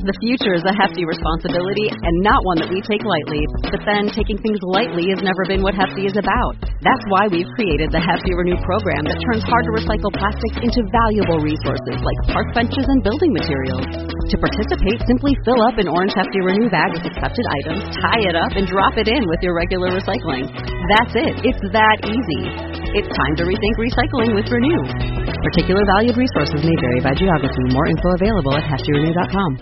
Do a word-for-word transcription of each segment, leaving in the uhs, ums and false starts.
The future is a hefty responsibility and not one that we take lightly. But then, taking things lightly has never been what Hefty is about. That's why we've created the Hefty Renew program that turns hard-to-recycle plastics into valuable resources like park benches and building materials. To participate, simply fill up an orange Hefty Renew bag with accepted items, tie it up, and drop it in with your regular recycling. That's it. It's that easy. It's time to rethink recycling with Renew. Particular valued resources may vary by geography. More info available at hefty renew dot com.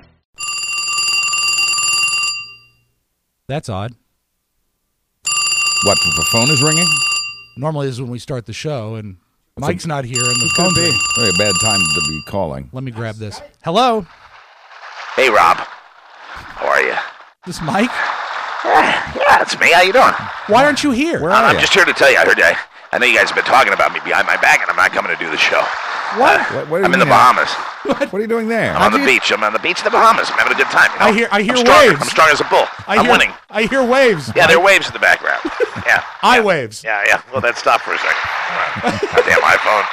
That's odd. What, the phone is ringing? Normally this is when we start the show, and it's Mike's a, not here, and the phone's ringing. Very bad time to be calling. Let me grab this. Hello? Hey, Rob. How are you? This Mike? Yeah, yeah, it's me. How you doing? Why aren't you here? Where are I'm you? just here to tell you. I heard I, I know you guys have been talking about me behind my back, and I'm not coming to do the show. What? Uh, what, what I'm in the at? Bahamas. What? What are you doing there? I'm on the you... beach. I'm on the beach in the Bahamas. I'm having a good time. You know? I hear. I hear I'm strong, waves. I'm strong as a bull. I I'm hear, winning. I hear waves. Yeah, Mike. there are waves in the background. Yeah. I yeah. waves. Yeah, yeah. Well, that stopped for a second. Goddamn iPhone.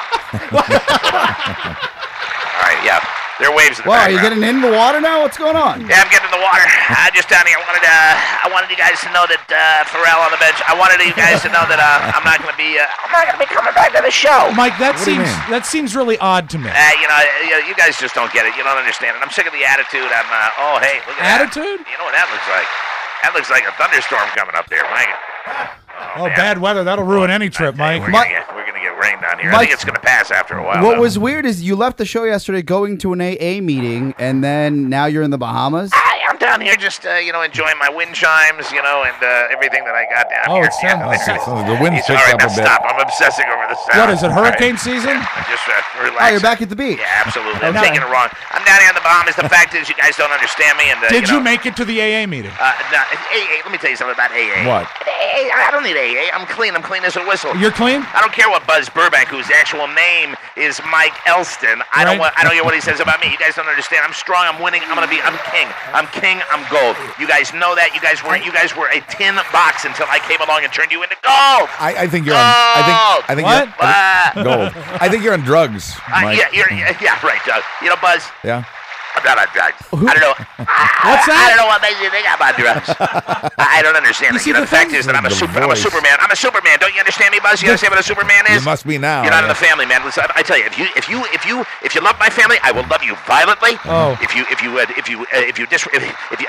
All right, yeah. There are waves in the Well, are background. you getting into the water now? What's going on? Yeah, I'm getting in the water. I just down here. I wanted, uh, I wanted you guys to know that uh, Pharrell on the bench. I wanted you guys to know that uh, I'm not going to be. Uh, I'm not going to be coming back to the show. Mike, that What do you seems mean? that seems really odd to me. Uh, you know, you, you guys just don't get it. You don't understand it. I'm sick of the attitude. I'm. Uh, oh, hey, look at Attitude? that. You know what that looks like? That looks like a thunderstorm coming up there, Mike. Oh, man. bad weather. That'll ruin any trip, Mike. We're Mike- gonna get, we're gonna get rain down here. I Mike- think it's gonna pass after a while. What though. was weird is you left the show yesterday going to an A A meeting, and then now you're in the Bahamas. I, I'm down here just, uh, you know, enjoying my wind chimes, you know, and uh, everything that I got down Oh, here. it sounds- yeah, it sounds- So the wind's All picked right, up now a bit. stop. I'm obsessing over the sound. What is it? Hurricane All season? I'm just uh, relaxing. Oh, you're back at the beach. Yeah, absolutely. I'm now- taking it wrong. I'm down here in the Bahamas. The fact is, you guys don't understand me. And uh, Did you, you know, make it to the A A meeting? Uh, no, A A, let me tell you something about A A. What? A A, I don't need A A. I'm clean. I'm clean as a whistle. You're clean? I don't care what Buzz Burbank, whose actual name is Mike Elston. I don't Right. want. I don't care what he says about me. You guys don't understand. I'm strong. I'm winning. I'm gonna be. I'm king. I'm king. I'm gold. You guys know that. You guys were. You guys were a tin box until I came along and turned you into gold. I, I think you're on. I think. I think What? you're I think, gold. I think you're on drugs, Uh, Mike. yeah, you're, yeah, yeah, right, Doug. You know, Buzz. Yeah. I'm not on drugs. I don't know. What's I, that? I don't know what makes you think I'm on drugs. I, I don't understand. You it. see, You know, the the fact thing- is that I'm a The super. I'm a voice. Superman. I'm a Superman. Don't you understand me, Buzz? You understand what a Superman is? You must be now. You're not in yeah. the family, man. Listen, I, I tell you, if you if you if you if you love my family, I will love you violently. Oh. If you if you uh, if you uh, if you dis if, if you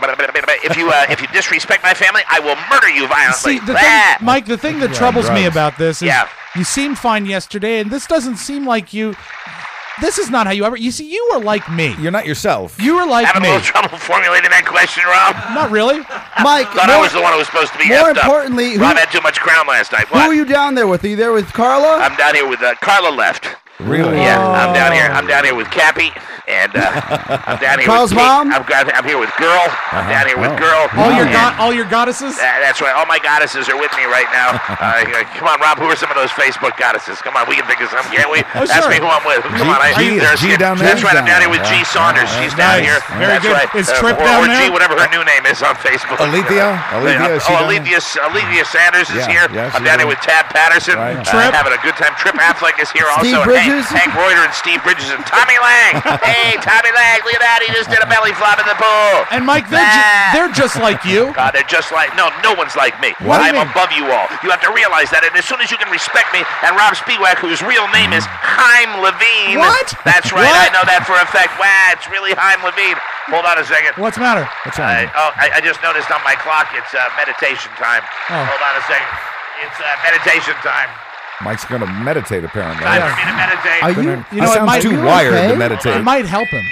if you uh, if you disrespect my family, I will murder you violently. See, the Ah! thing, Mike, the thing that Yeah, troubles me drugs. about this is Yeah. you seemed fine yesterday, and this doesn't seem like you. This is not how you ever. You see, you were like me. You're not yourself. You were like Having me. a little trouble formulating that question, Rob. Not really. Mike, Thought I more, was the one who was supposed to be more effed up. importantly, who, Rob had too much crown last night. who What? are you down there with? Are you there with Carla? I'm down here with uh, Carla left. Really? Yeah, I'm down here. I'm down here with Cappy, and uh, I'm down here Carl's with Kate. mom? I'm, got- I'm here with Girl. I'm down here with Oh. Girl. All your And- go- all your goddesses. Uh, that's right. All my goddesses are with me right now. Uh, come on, Rob. Who are some of those Facebook goddesses? Come on, we can think of some, can't we? Oh, Ask sure. me who I'm with. Come on, I, G- there's- G down there? That's right. I'm down here with Yeah. G Saunders. Yeah. She's down Nice. here. Very that's good. right. Is Uh, Trip or, down or G, there? whatever her new name is on Facebook. Alethea? Alethea, is she oh, down there? Alethea, Alethea Sanders is Yeah, here. yeah, I'm she's down here down. with Tab Patterson. Right. Uh, Trip? having a good time. Trip Affleck is here Steve also. Bridges? And Hank, Hank Reuter and Steve Bridges and Tommy Lang. Hey, Tommy Lang, look at that. He just did a belly flop in the pool. And Mike, they're, Ah. ju- they're just like you. Uh, they're just like, no, no one's like me. What do you I'm mean? above you all. You have to realize that. And as soon as you can respect me, and Rob Spiewak, whose real name is Chaim Levine. What? That's right. What? I know that for a fact. Wow, it's really Chaim Levine. Hold on a second. What's the matter? What's Uh, wrong? oh, I, I just noticed on my clock it's uh, meditation time. Oh. Hold on a second. It's uh, meditation time. Mike's going to meditate, apparently. Time Yeah. for me to meditate. Are you? You know, that it sounds might- too you wired okay? to It meditate. might help him.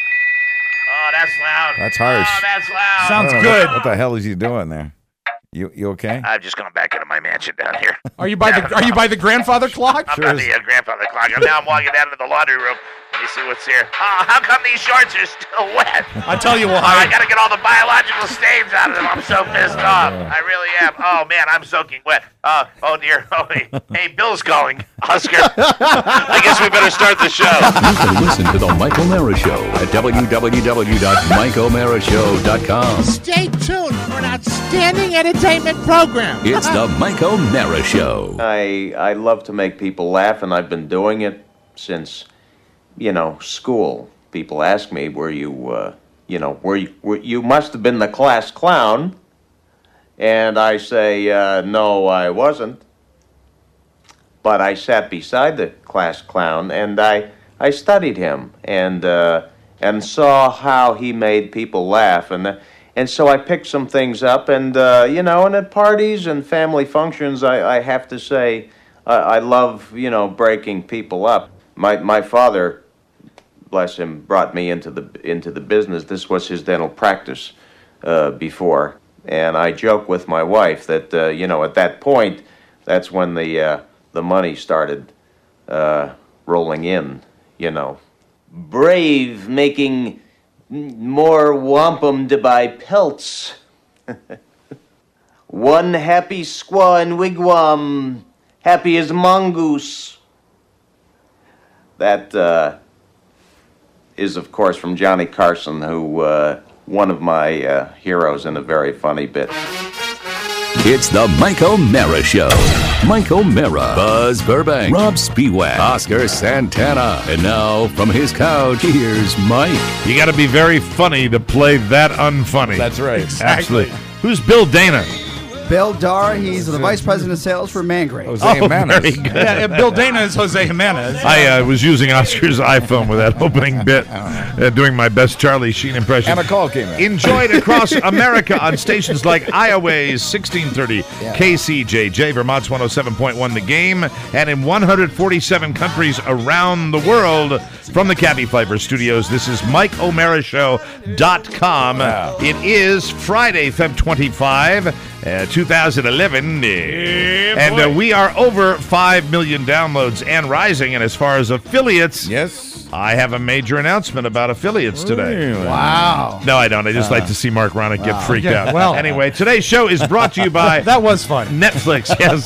Oh, that's loud. That's harsh. Oh, that's loud. Sounds I don't know, good. What, what the hell is he doing there? You you okay? I've just gone back into my mansion down here. Are you by the Are you by the grandfather clock? I'm Sure by is. the uh, grandfather clock. And now I'm walking down to the laundry room. Let me see what's here. Oh, how come these shorts are still wet? I tell you Oh, I why. gotta get all the biological stains out of them. I'm so pissed off. I really am. Oh man, I'm soaking wet. Uh, oh dear. Oh, hey, hey, Bill's calling. Oscar. I guess we better start the show. You can listen to The Mike O'Mara Show at w w w dot mike o'mara show dot com. Stay tuned for an outstanding entertainment program. It's The Mike O'Mara Show. I I love to make people laugh, and I've been doing it since, you know, school. People ask me, "Were you uh, you know, were you, were, you must have been the class clown. And I say, uh, no, I wasn't. But I sat beside the class clown, and I, I studied him and uh, and saw how he made people laugh. And uh, and so I picked some things up, and, uh, you know, and at parties and family functions, I, I have to say, I, I love, you know, breaking people up. My my father, bless him, brought me into the into the business. This was his dental practice uh, before. And I joke with my wife that, uh, you know, at that point, that's when the uh, the money started uh, rolling in, you know. Brave making more wampum to buy pelts. One happy squaw in wigwam, happy as mongoose. That uh, is, of course, from Johnny Carson, who... Uh, one of my uh, heroes in a very funny bit. It's the Mike O'Mara Show. Mike O'Mara, Buzz Burbank, Rob Spiewak, Oscar Santana. And now, from his couch, here's Mike. You got to be very funny to play that unfunny. That's right. Exactly. Who's Bill Dana? Bill Dar, he's the vice president of sales for Mangrave. Jose Oh, Jimenez. very good. Yeah, yeah, Bill Dana is Jose Jimenez. I uh, was using Oscar's iPhone with that opening bit, uh, doing my best Charlie Sheen impression. And a call came in. Enjoyed across America on stations like Iowa's sixteen thirty, Yeah. K C J J, Vermont's one oh seven point one The Game, and in one hundred forty-seven countries around the world. From the Cabby Fiber Studios, this is Mike O'Mara Show dot com. Wow. It is Friday, February twenty-fifth, uh, two thousand eleven, and uh, we are over five million downloads and rising. And as far as affiliates, Yes. I have a major announcement about affiliates today. Really? Wow. No, I don't. I just like to see Mark Ronick get freaked Yeah, out. well- anyway, today's show is brought to you by That was fun. Netflix. Yes.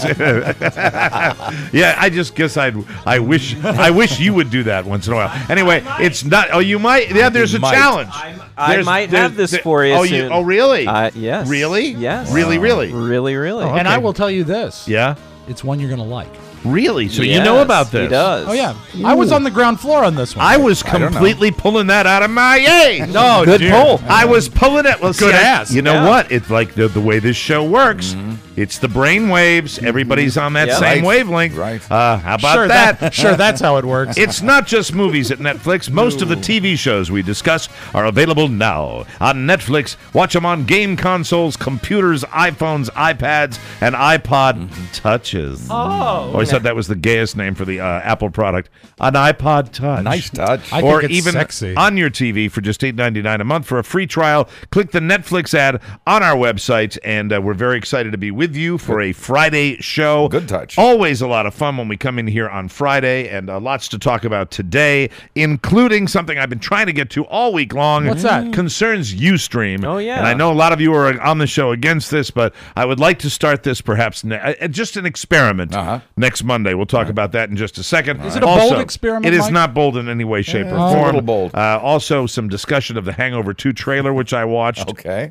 Yeah, I just guess I'd. I wish. I wish you would do that once in a while. Anyway, it's not. Oh, you might. Yeah, there's a might. challenge. I There's- might there's- have this there- for you Oh, soon. you. Oh, really? Uh, yes. Really? Yes. Really, really? Really, really. Oh, And I okay. will tell you this. Yeah. It's one you're going to like. Really? So you Yes, know about this? He does. Oh, yeah. I was on the ground floor on this one. I was I don't know. completely pulling that out of my yay. No, Good dear. pull. I was pulling it. Well, Good see, I- ass. You know Yeah. what? It's like the, the way this show works. It's the brain waves. Everybody's on that Yeah. same Right. wavelength. Right. Uh, how about Sure, that? that, sure, that's how it works. It's not just movies at Netflix. Most of the T V shows we discuss are available now on Netflix. Watch them on game consoles, computers, iPhones, iPads, and iPod Touches. Oh. Always thought that was the gayest name for the uh, Apple product. An iPod Touch. Nice touch. I or think it's even sexy. on your T V for just eight ninety-nine a month for a free trial. Click the Netflix ad on our website, and uh, we're very excited to be with you for a Friday show. Good touch. Always a lot of fun when we come in here on Friday, and uh, lots to talk about today, including something I've been trying to get to all week long. What's that? Concerns Ustream. Oh, yeah. And I know a lot of you are on the show against this, but I would like to start this perhaps ne- uh, just an experiment Uh-huh. next Monday. We'll talk about that in just a second. Is it a Also, bold experiment, It is Mike? not bold in any way, shape, or it's a form. little bold. Uh, also, some discussion of the Hangover two trailer, which I watched. Okay.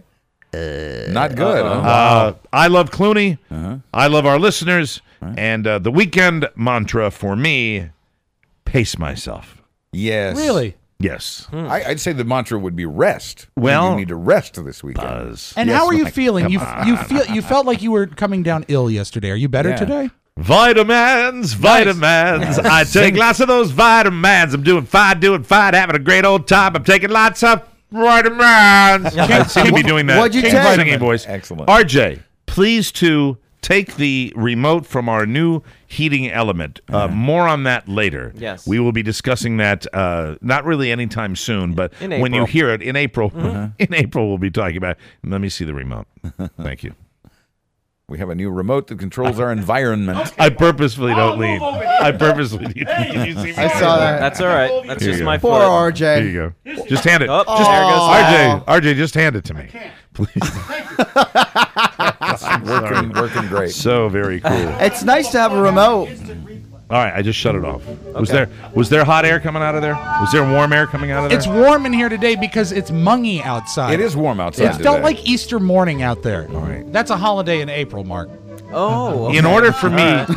Not good. huh? Uh, I love Clooney. I love our listeners. And uh, the weekend mantra for me, pace myself. Yes. Really? Yes. I, I'd say the mantra would be rest. Well- you need to rest this weekend. Buzz. And Yes, how are you Mike, feeling? You you feel you felt like you were coming down ill yesterday. Are you better Yeah. today? Vitamins, vitamins. I take lots of those vitamins. I'm doing fine, doing fine, having a great old time. I'm taking lots of vitamins. I seem to be doing that. What'd you King take? Singing voice. Excellent. R J, please to take the remote from our new heating element. Uh, more on that later. Yes. We will be discussing that uh, not really anytime soon, but In when you April. hear it in April, in April we'll be talking about it. Let me see the remote. Thank you. We have a new remote that controls our environment. I purposefully don't lean. I purposely lean. Can you see me? I saw that. That's all right. That's Here just you my Poor foot. R There J. you go. Just hand it. Oh, just, there goes R J, that. R J, just hand it to me. Please. working, working great. So very cool. It's nice to have a remote. All right, I just shut it off. Was there was there hot air coming out of there? Was there warm air coming out of there? It's warm in here today because it's mungy outside. It is warm outside It felt today. like Easter morning out there. All right. That's a holiday in April, Mark. Oh. In order for me. All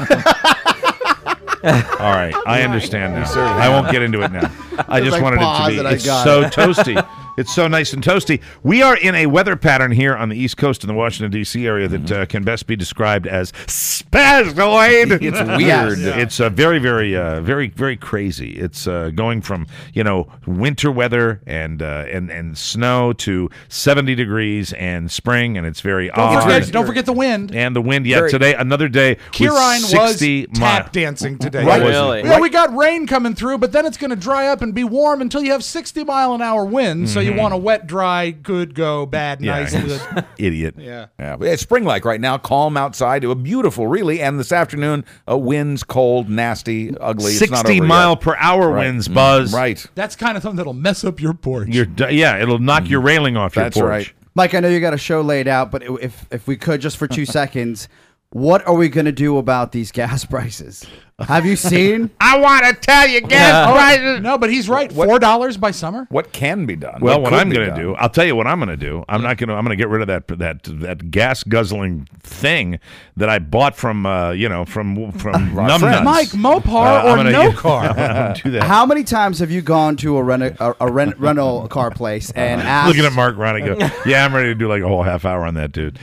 right, I understand now. I won't get into it now. I just like wanted it pause to and be. I It's got so it. toasty. It's so nice and toasty. We are in a weather pattern here on the East Coast in the Washington, D C area that uh, can best be described as spazoid. It's weird. Yeah. It's uh, very, very, uh, very, very crazy. It's uh, going from, you know, winter weather and uh, and and snow to seventy degrees and spring, and it's very Don't odd. forget, don't forget the wind. And the wind, yeah, Very- today, another day with Kirine was sixty tap mi- dancing today. Right. Really? Yeah, we got rain coming through, but then it's going to dry up and be warm until you have sixty mile an hour winds. So you want a wet, dry, good, go, bad, Yeah. nice, good. Idiot. Yeah. Yeah, but it's spring-like right now. Calm outside. It was beautiful, really. And this afternoon, uh, winds, cold, nasty, ugly. It's not sixty over mile yet. per hour Right. winds, Mm, Buzz. Right. That's kind of something that'll mess up your porch. You're d- yeah, it'll knock your railing off your That's porch. right. Mike, I know you got a show laid out, but if if we could just for two seconds, what are we going to do about these gas prices? Have you seen? I want to tell you, gas Oh, prices. no, but he's right. Four dollars by summer. What can be done? Well, what could I'm be going to done? do, I'll tell you what I'm going to do. I'm not going to. I'm going to get rid of that that that gas guzzling thing that I bought from uh, you know from from Our Numbnuts. friends. Mike, Mopar Uh, I'm or gonna- no car? I'm gonna do that. How many times have you gone to a rent a, a rent, rental car place and asked? Looking at Mark Ronnie go, yeah, I'm ready to do like a whole half hour on that dude.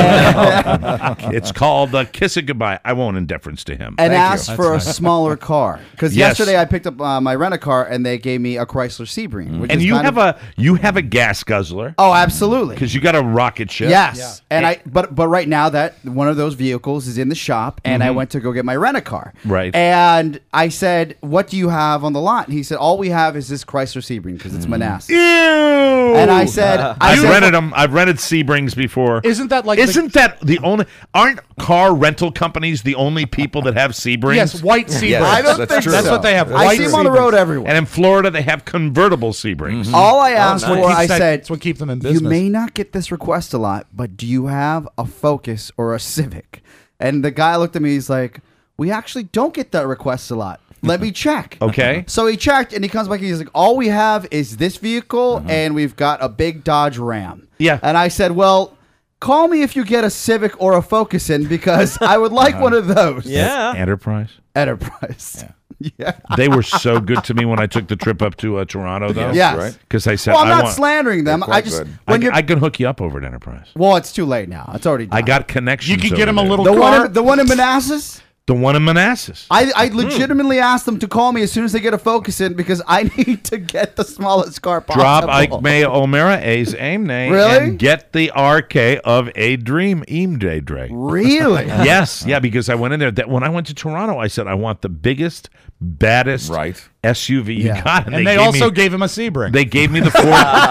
It's called uh, Kiss It Goodbye. I won't in deference to him. and Thank you. asked for a smaller car because Yes. yesterday I picked up uh, my rent a car and they gave me a Chrysler Sebring. Which And is you kind have of, a you have a gas guzzler oh, absolutely. because you got a rocket ship. Yes, and I but but right now that one of those vehicles is in the shop, and I went to go get my rent a car. Right. and I said, "What do you have on the lot?" And he said, "All we have is this Chrysler Sebring because it's Manassas." Ew. And I said, I I've said, rented them. I've rented Sebrings before. Isn't that like the- Isn't that the only? Aren't car rental companies the only people that have Sebrings? Yes, white Sebring. Yes, I don't that's think true. That's so. what they have. I White see them on the Sebrings. road everywhere. And in Florida, they have convertible Sebrings. All I asked That's what for, keeps I that- said, that's what keeps them in you business. may not get this request a lot, but do you have a Focus or a Civic? And the guy looked at me, he's like, we actually don't get that request a lot. Let me check. Okay. So he checked, and he comes back, and he's like, all we have is this vehicle, and we've got a big Dodge Ram. Yeah. And I said, well, call me if you get a Civic or a Focus in, because I would like one of those. Yeah. Enterprise. Enterprise. Yeah. They were so good to me when I took the trip up to uh, Toronto, though. Yes. right. Because I said, Well, I'm I not want, slandering them. They're I quite just good. when I, you're I can hook you up over at Enterprise. well, it's too late now. It's already done. I got connections. You could get over him a there. little the car. one. In, the one in Manassas. The one in Manassas. I, I legitimately asked them to call me as soon as they get a Focus in because I need to get the smallest car possible. Drop Ike May O'Mara A's aim name Really? and get the R K of a dream Eam Day Dre. Really? Yes, yeah, because I went in there. That when I went to Toronto, I said I want the biggest, baddest Right. S U V you Yeah. got, and they gave also me, gave him a Sebring. they gave me the Ford.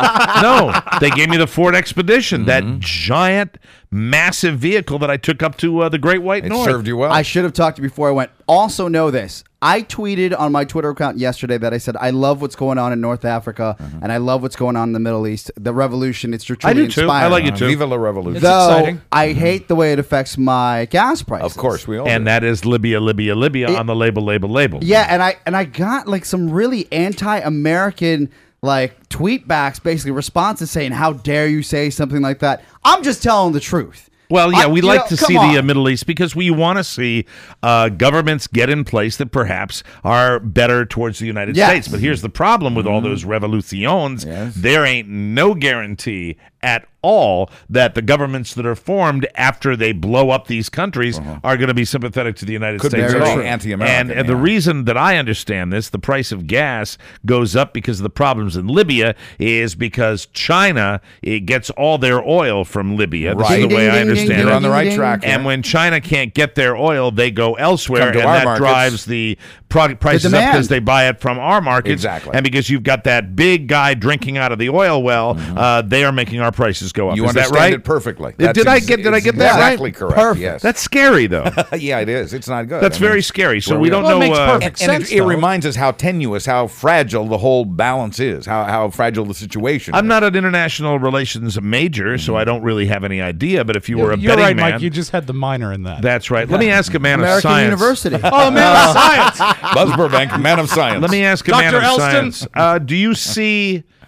No, they gave me the Ford Expedition, that giant, massive vehicle that I took up to uh, the Great White It North. served you well. I should have talked to you before I went. Also, know this. I tweeted on my Twitter account yesterday that I said, I love what's going on in North Africa and I love what's going on in the Middle East. The revolution, it's truly I do too. inspiring. I like it Uh, too. Viva la revolution. It's Though exciting. I hate the way it affects my gas prices. Of course, we all And do. that is Libya, Libya, Libya It- on the label, label, label. Yeah, and I and I got like some really anti-American like tweetbacks, basically responses saying, "How dare you say something like that?" I'm just telling the truth. Well, yeah, I- we you like know, to come see on. the uh, Middle East because we want to see uh, governments get in place that perhaps are better towards the United Yes. States. But here's the problem with all those revolutions. Yes. There ain't no guarantee at all that the governments that are formed after they blow up these countries are going to be sympathetic to the United Could be States at very all. anti-American, And, and the yeah. reason that I understand this, the price of gas goes up because of the problems in Libya, is because China it gets all their oil from Libya. This Right. is the way I Ding, ding, ding, understand ding, it. You're on the right ding, track. ding. here. And when China can't get their oil, they go elsewhere, Come to and our that markets. drives the pro- prices up demand. because they buy it from our markets. Exactly. And because you've got that big guy drinking out of the oil well, uh, they are making our prices go up. you Is that understand right? it perfectly. Did- That's did I ex- get- did I it's get that right? Exactly correct. Perfect. Yes. That's scary, though. yeah, it is. It's not good. That's I mean, very scary. So where we we don't Well, it know. makes Uh, perfect and sense, it, it though. reminds us how tenuous, how fragile the whole balance is, how how fragile the situation I'm is. not an international relations major, so I don't really have any idea. But if you were a You're betting right, man, Mike. You just had the minor in that. that's right. Let me ask a man of American science. University. oh, man of science. Buzz Burbank, man of science. Let me ask a Doctor man of Elston? science. Uh, do you see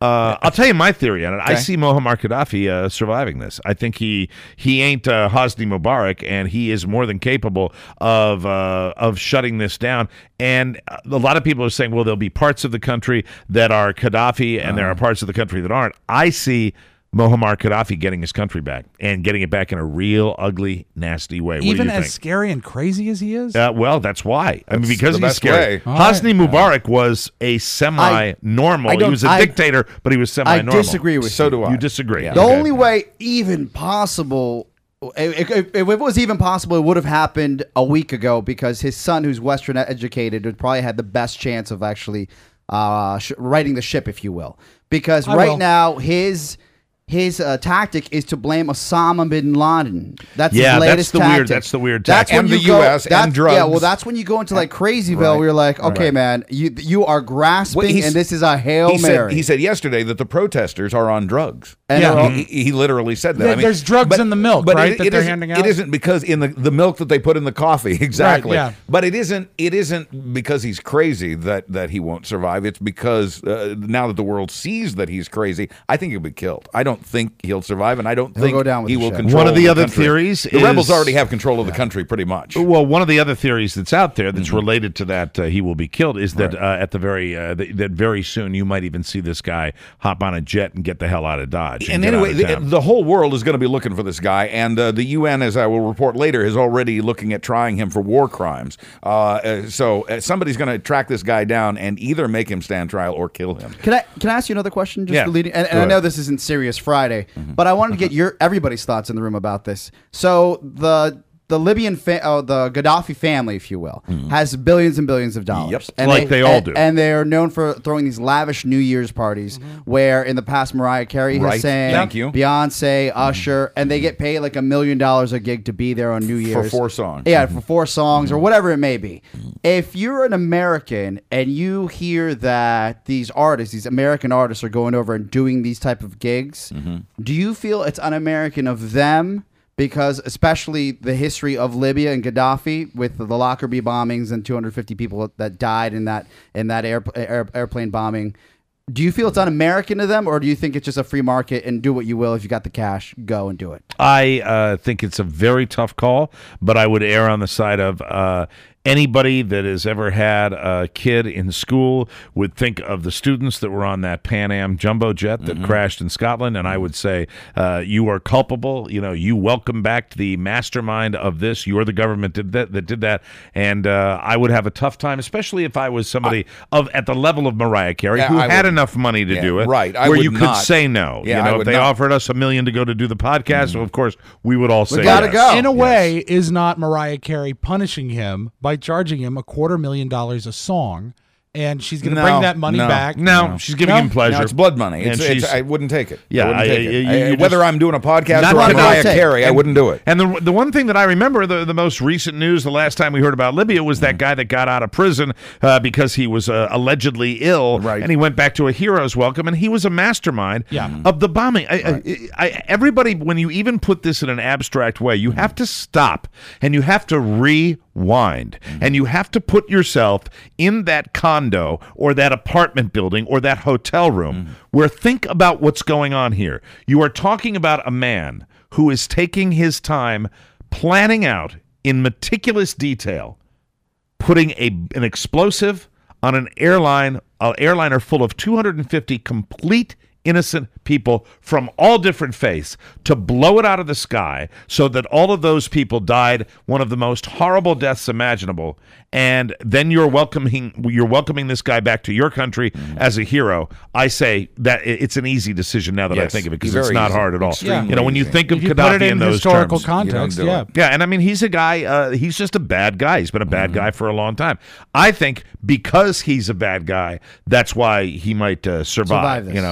Uh, I'll tell you my theory on it. I Okay. see Muammar Gaddafi uh, surviving this. I think he he ain't uh, Hosni Mubarak, and he is more than capable of uh, of shutting this down. And a lot of people are saying, well, there'll be parts of the country that are Gaddafi, and there are parts of the country that aren't. I see Muammar Gaddafi getting his country back and getting it back in a real ugly, nasty way. What Even do you as think? scary and crazy as he is? Uh, well, that's why. I mean, That's because the he's best scary. way. All Hosni right. Mubarak was a semi-normal. I He don't- was a I- dictator, but he was I semi-normal. disagree with So you. do I. You disagree. The Okay. only way even possible, if, if, if it was even possible, it would have happened a week ago because his son, who's Western educated, would probably had the best chance of actually uh, sh- righting the ship, if you will. Because I right will. now, his his uh, tactic is to blame Osama bin Laden. That's Yeah, his that's latest the weird- tactic. that's the weird That's tactic. when And you the go, U S and that's- Yeah, drugs. well, that's when you go into like Crazyville. Where you're like, okay, man, you you are grasping, Well, he's- and this is a hail he mary. said, he said yesterday that the protesters are on drugs. And Yeah. they're all- He, he literally said that. Yeah, I mean, there's drugs in the milk, right, It, that it they're isn't- handing It out? isn't because in the the milk that they put in the coffee, exactly. yeah. But it isn't. It isn't because he's crazy that that he won't survive. It's because uh, now that the world sees that he's crazy, I think he'll be killed. I don't think he'll survive, and I don't He'll think go down with he the will ship. control. One of the other country. theories the rebels is- already have control of the country, pretty much. Well, one of the other theories that's out there that's Mm-hmm. related to that uh, he will be killed is that uh, at the very uh, th- that very soon you might even see this guy hop on a jet and get the hell out of Dodge. And get anyway, out of the, town. the whole world is going to be looking for this guy, and uh, the U N, as I will report later, is already looking at trying him for war crimes. Uh, uh, so uh, somebody's going to track this guy down and either make him stand trial or kill him. Can I can I ask you another question? Just Yeah. leading, and, and Go I know ahead. this isn't Serious Friday, but I wanted to get your everybody's thoughts in the room about this. So the the Libyan, fa- oh, the Gaddafi family, if you will, has billions and billions of dollars. Yep. And Like they all and- do. And they are known for throwing these lavish New Year's parties where in the past Mariah Carey Right. has sang, Thank you. Beyonce, Usher, and they get paid like a million dollars a gig to be there on New Year's. four songs. Yeah, for four songs or whatever it may be. If you're an American and you hear that these artists, these American artists are going over and doing these type of gigs, do you feel it's un-American of them? Because especially the history of Libya and Gaddafi with the Lockerbie bombings and two hundred fifty people that died in that in that air, air, airplane bombing, do you feel it's un-American to them, or do you think it's just a free market and do what you will if you got the cash, go and do it? I uh, think it's a very tough call, but I would err on the side of uh, anybody that has ever had a kid in school would think of the students that were on that Pan Am jumbo jet that Mm-hmm. crashed in Scotland, and I would say uh, you are culpable. You know, you welcome back the mastermind of this. You're the government did that, that did that, and uh, I would have a tough time, especially if I was somebody of at the level of Mariah Carey Yeah, who I had would- enough money to Yeah, do it, right. I where would you could not. say no. Yeah, you I know, if would they not. offered us a million to go to do the podcast, well, of course we would all say gotta yes. go. In a Yes. way, is not Mariah Carey punishing him by charging him a quarter million dollars a song, and she's going to No, bring that money no, back? No, she's giving No? him pleasure. No, it's blood money. It's, And it's, she's- I wouldn't take it. Yeah, I wouldn't I- take I- it. you- I- you whether just- I'm doing a podcast Not or gonna on Mariah take. Carey, I And- wouldn't do it. And the the one thing that I remember, the, the most recent news, the last time we heard about Libya, was that guy that got out of prison uh, because he was uh, allegedly ill, Right. and he went back to a hero's welcome, and he was a mastermind Yeah. of the bombing. I, I, I, everybody, when you even put this in an abstract way, you have to stop and you have to rewind, and you have to put yourself in that condo or that apartment building or that hotel room where think about what's going on here. You are talking about a man who is taking his time planning out in meticulous detail, putting a an explosive on an airline, an airliner full of two hundred fifty complete innocent people from all different faiths to blow it out of the sky so that all of those people died one of the most horrible deaths imaginable, and then you're welcoming you're welcoming this guy back to your country as a hero. I say that it- it's an easy decision now that I Yes, think of it, because very it's not easy. hard at all. Extremely You know, when you easy. think of If you Gaddafi put it in, in those historical terms, context, you don't do yeah. it. yeah, and I mean, he's a guy, uh, he's just a bad guy. He's been a Mm-hmm. bad guy for a long time. I think because he's a bad guy, that's why he might uh, survive. Survive this. You know, and, but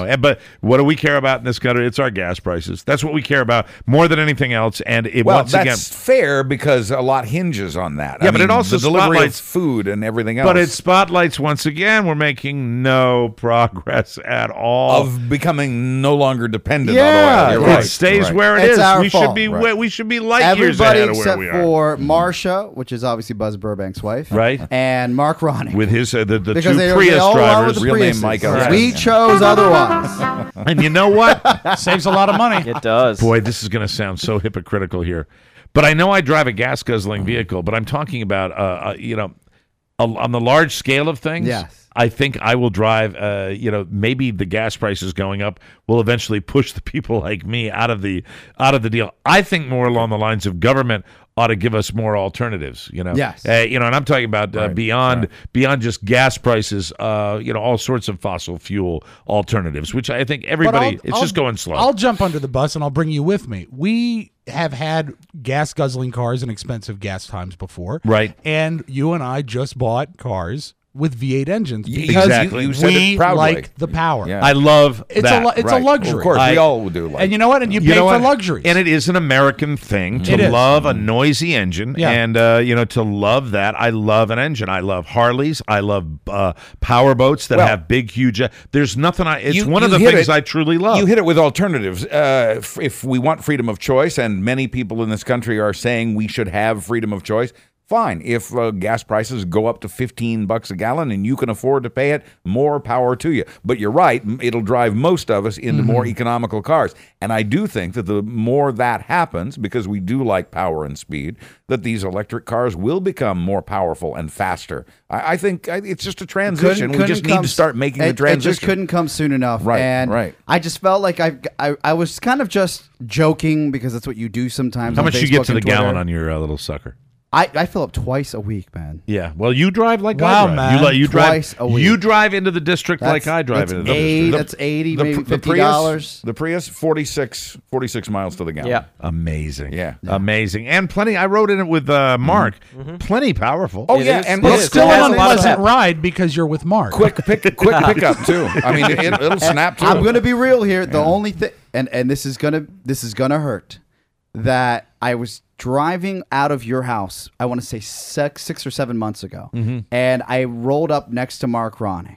what do we care about in this country? It's our gas prices. That's what we care about more than anything else. And it Well, once that's again, fair because a lot hinges on that. Yeah, I but mean, it also the delivery of spotlights- food and everything else. but it spotlights once again. We're making no progress at all. of becoming no longer dependent yeah, on oil. You're it right, stays right. where it It's is. our We should fault. be Right. we should be light years Everybody ahead of where except we are. for Marsha, which is obviously Buzz Burbank's wife, Right. and Mark Ronnie. With his uh, the, the because two they, Prius they all are with drivers. the Real name Priuses. Mike Right. Elson. We Yeah. chose otherwise. And you know what? Saves a lot of money. It does. Boy, this is going to sound so hypocritical here. But I know I drive a gas guzzling vehicle, but I'm talking about, uh, uh, you know, a, on the large scale of things. Yes. I think I will drive, uh, you know, maybe the gas prices going up will eventually push the people like me out of the out of the deal. I think more along the lines of government ought to give us more alternatives, you know. Yes. Uh, you know, and I'm talking about uh, Right, beyond right. beyond just gas prices, uh, you know, all sorts of fossil fuel alternatives, which I think But everybody, I'll- it's I'll- just going slow. I'll jump under the bus and I'll bring you with me. We have had gas guzzling cars and expensive gas times before. Right. And you and I just bought cars with V eight engines Y- because exactly. You- you said we it proudly. like the power. Yeah. I love It's that. a lo- it's Right. a luxury. Of course, I- we all do. Like And you know what? And you, You pay know for what? luxuries. And it is an American thing to It is. love a noisy engine, Yeah. and uh, you know, to love that. I love an engine. I love Harleys. I love uh, power boats that Well- have big, huge. Uh, there's nothing. I. It's You- one of you the hit things it. I truly love. You hit it with alternatives. Uh, if, if we want freedom of choice, and many people in this country are saying we should have freedom of choice, fine. If uh, gas prices go up to fifteen bucks a gallon and you can afford to pay it, more power to you. But you're right, m- it'll drive most of us into more economical cars. And I do think that the more that happens, because we do like power and speed, that these electric cars will become more powerful and faster. I, I think I, it's just a transition. we just need come to start making it, the transition. It just couldn't come soon enough. Right, and right. I just felt like I, I I was kind of just joking because that's what you do sometimes. How on much you Facebook get to the and Twitter. gallon on your uh, little sucker? I, I fill up twice a week, man. Yeah. Well, you drive like Wow, I drive. man. You, like you Twice drive. a week. You drive into the district That's- like I drive that's into the eight, district. That's eighty, the, maybe the fifty Prius, dollars. the Prius, forty-six, forty-six miles to the gallon. Yeah. Amazing. Yeah. Amazing. And plenty. I rode in it with uh, Mark. Plenty powerful. Oh It yeah, is. and It But is. still It has an a lot of unpleasant pep. ride because you're with Mark. quick pick, quick pickup too. I mean, it, it'll snap too. I'm gonna be real here. The only thing, and and this is gonna this is gonna hurt, that I was driving out of your house. I want to say six six or seven months ago, Mm-hmm. and I rolled up next to Mark Ronning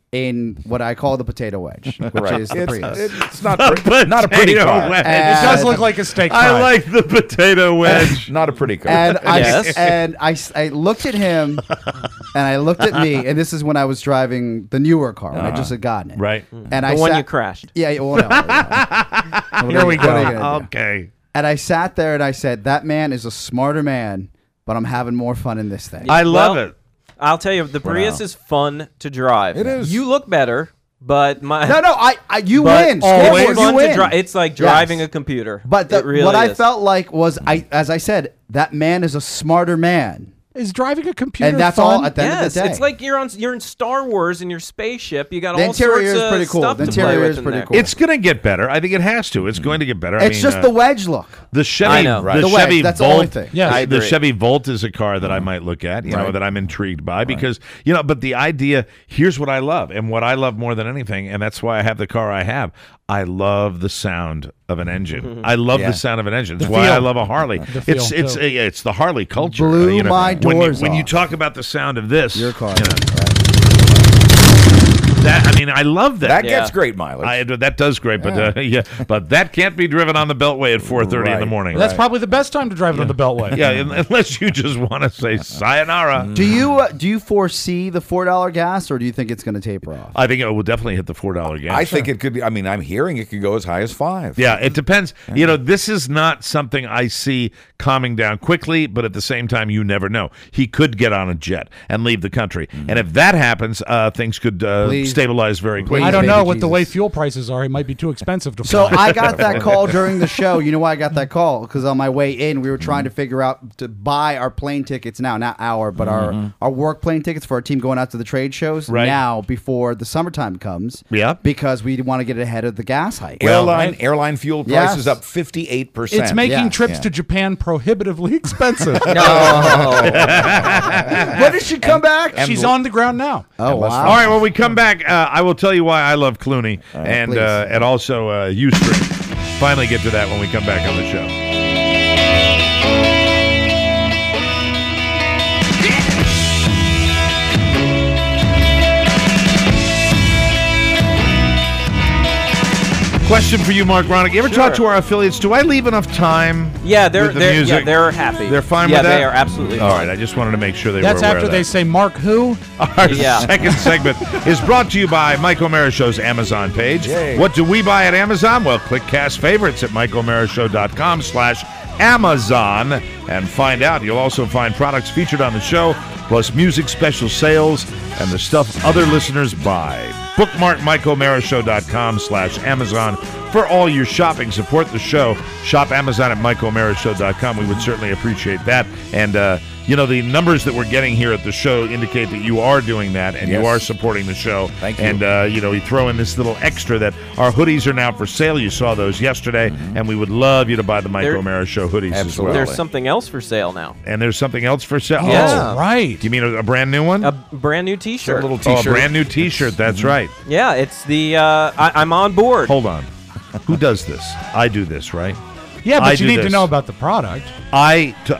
in what I call the potato wedge, which Right. is the It's, Prius. it's not pre- not a pretty Potato car. wedge. It does And- look like a steak I pie. like the potato wedge. Not a pretty car. And I Yes. and I, s- I looked at him, and I looked at me, and this is when I was driving the newer car when I just had gotten it. Right. And The I one sat, you crashed. Yeah, yeah, well, no, no. Here we What are you go. gonna do? Okay. And I sat there and I said, "That man is a smarter man, but I'm having more fun in this thing." I love Well, it. I'll tell you, the Prius is fun to drive. It is. You look better, but my no, no, I, I you but win. It's Scoreboard, you fun to win. drive. It's like Yes. driving a computer. But the, it really what I is. felt like was, I, as I said, that man is a smarter man, Is driving a computer and that's fun? all. At the end of Yes, the day, it's like you're on you're in Star Wars in your spaceship. You got The all interior sorts is of pretty cool. stuff The to play interior with is in pretty there. cool. It's going to get better. I think it has to. It's going to get better. I it's mean, just uh, the wedge look. the Chevy. I know. The, The wedge, Chevy that's the Volt. only thing. Yes. I the agree. Chevy Volt is a car that I might look at. You know Right. that I'm intrigued by because you know. But the idea here's what I love, and what I love more than anything, and that's why I have the car I have. I love the sound of an engine. I love Yeah. the sound of an engine. It's The why I feel. love a Harley. The It's feel, it's too. uh, yeah, it's the Harley culture. Blew uh, you know, my when you, doors when you off. talk about the sound of this, Your car. you know, that I mean, I love that. that Yeah. gets great mileage. I, that does great, but uh, yeah, but that can't be driven on the Beltway at four thirty in the Right. morning. That's probably the best time to drive it on the Beltway. yeah, un- unless you just want to say sayonara. Do you uh, do you foresee the four dollar gas, or do you think it's going to taper off? I think it will definitely hit the four dollar gas. I think it could be. I mean, I'm hearing it could go as high as five. Yeah, it depends. You know, this is not something I see calming down quickly, but at the same time, you never know. He could get on a jet and leave the country, and if that happens, uh, things could uh, Please. stabilize very quickly. I don't Baby know. With the Jesus. way fuel prices are, it might be too expensive to So fly. I got that call during the show. You know why I got that call? Because on my way in, we were trying to figure out to buy our plane tickets now, not our, but our our work plane tickets for our team going out to the trade shows Right. now before the summertime comes. Yeah. Because we want to get ahead of the gas hike. Airline airline fuel prices Yes. up fifty-eight percent. It's making Yeah. trips Yeah. to Japan prohibitively expensive. No. when did she come back? She's on the ground now. Oh wow! All right, when we come back, uh, I will tell you why I love Clooney right, and please. uh, and also uh, Ustream. Finally get to that when we come back on the show. Question for you, Mark Ronick. You ever Sure. talk to our affiliates? Do I leave enough time? Yeah, they're with the they're music? yeah, they're happy. They're fine yeah, with that? they are absolutely All fine. right, I just wanted to make sure they That's were aware after of they that. say Mark who? Our Yeah. second segment is brought to you by Mike O'Mara Show's Amazon page. Yay. What do we buy at Amazon? Well, click Cast Favorites at mike o'mara show dot com slash Amazon and find out. You'll also find products featured on the show, plus music special sales and the stuff other listeners buy. Bookmark mike o'mara show dot com slash Amazon for all your shopping. Support the show. Shop Amazon at mike o'mara show dot com. We would certainly appreciate that. And, uh, you know, the numbers that we're getting here at the show indicate that you are doing that and Yes. you are supporting the show. Thank you. And, uh, you know, we throw in this little extra that our hoodies are now for sale. You saw those yesterday. Mm-hmm. And we would love you to buy the Mike There- O'Mara Show hoodies as Absolutely. well. There's something else for sale now. And there's something else for sale. Yeah. Oh, right. Do you mean a, a brand new one? A brand new T-shirt. A little oh, a T-shirt. brand new T-shirt. That's Mm-hmm. right. Yeah, it's the. Uh, I, I'm on board. Hold on. Who does this? I do this, right? Yeah, but I you do need this. to know about the product. I, t-